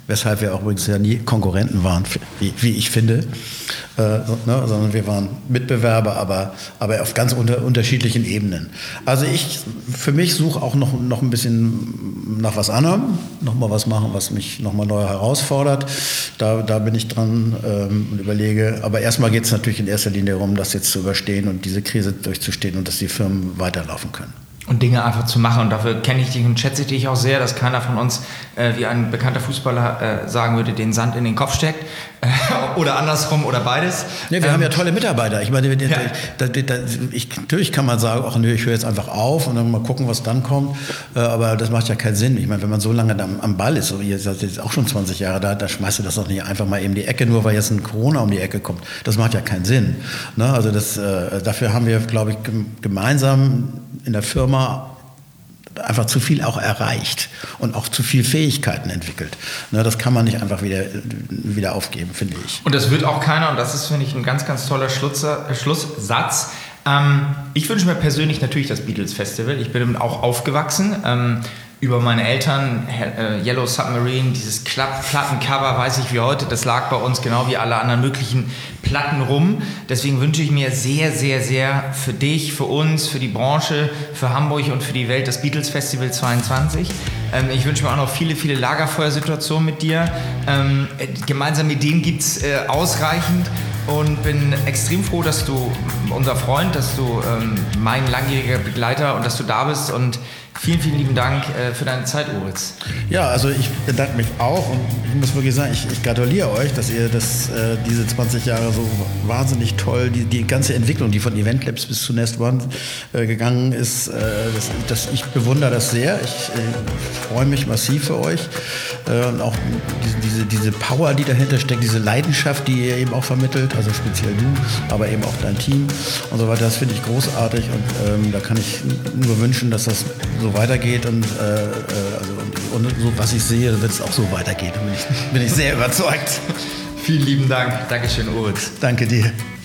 weshalb wir auch übrigens ja nie Konkurrenten waren, wie, wie ich finde, äh, ne, sondern wir waren Mitbewerber, aber, aber auf ganz unter, unterschiedlichen Ebenen. Also ich für mich suche auch noch, noch ein bisschen nach was anderem, noch mal was machen, was mich noch mal neu herausfordert. Da, da bin ich dran ähm, und überlege. Aber erstmal geht es natürlich in erster Linie darum, das jetzt zu überstehen und diese Krise durchzustehen und dass die Firmen weiterlaufen können. Und Dinge einfach zu machen. Und dafür kenne ich dich und schätze ich dich auch sehr, dass keiner von uns, äh, wie ein bekannter Fußballer äh, sagen würde, den Sand in den Kopf steckt. Äh, oder andersrum oder beides. Nee, wir ähm, haben ja tolle Mitarbeiter. Ich meine, ja. da, da, da, ich, natürlich kann man sagen, ach nö, ich höre jetzt einfach auf und dann mal gucken, was dann kommt. Äh, aber das macht ja keinen Sinn. Ich meine, wenn man so lange am, am Ball ist, so, ihr seid jetzt auch schon zwanzig Jahre da, da schmeißt du das doch nicht einfach mal eben die Ecke, nur weil jetzt ein Corona um die Ecke kommt. Das macht ja keinen Sinn. Ne? Also das, äh, dafür haben wir, glaube ich, gemeinsam in der Firma einfach zu viel auch erreicht und auch zu viel Fähigkeiten entwickelt. Ne, das kann man nicht einfach wieder, wieder aufgeben, finde ich. Und das wird auch keiner, und das ist, finde ich, ein ganz, ganz toller Schluss, äh, Schlusssatz. Ähm, ich wünsche mir persönlich natürlich das Beatles Festival. Ich bin auch aufgewachsen. Ähm, über meine Eltern, äh, Yellow Submarine, dieses Plattencover, weiß ich wie heute, das lag bei uns genau wie alle anderen möglichen Platten rum. Deswegen wünsche ich mir sehr, sehr, sehr für dich, für uns, für die Branche, für Hamburg und für die Welt das Beatles Festival zweiundzwanzig. Ähm, ich wünsche mir auch noch viele, viele Lagerfeuersituationen mit dir. Ähm, gemeinsame Ideen gibt es äh, ausreichend. Und bin extrem froh, dass du unser Freund, dass du ähm, mein langjähriger Begleiter und dass du da bist. Und vielen, vielen lieben Dank äh, für deine Zeit, Oritz. Ja, also ich bedanke mich auch und ich muss wirklich sagen, ich, ich gratuliere euch, dass ihr das, äh, diese zwanzig Jahre so wahnsinnig toll, die, die ganze Entwicklung, die von Event Labs bis zu Nest One äh, gegangen ist, äh, das, das, ich bewundere das sehr. Ich äh, freue mich massiv für euch äh, und auch diese, diese, diese Power, die dahinter steckt, diese Leidenschaft, die ihr eben auch vermittelt, also speziell du, aber eben auch dein Team und so weiter, das finde ich großartig und ähm, da kann ich nur wünschen, dass das so weitergeht und, äh, also, und, und so, was ich sehe, wird es auch so weitergehen. Bin ich, bin ich sehr überzeugt. Vielen lieben Dank. Dankeschön, Oritz. Danke dir.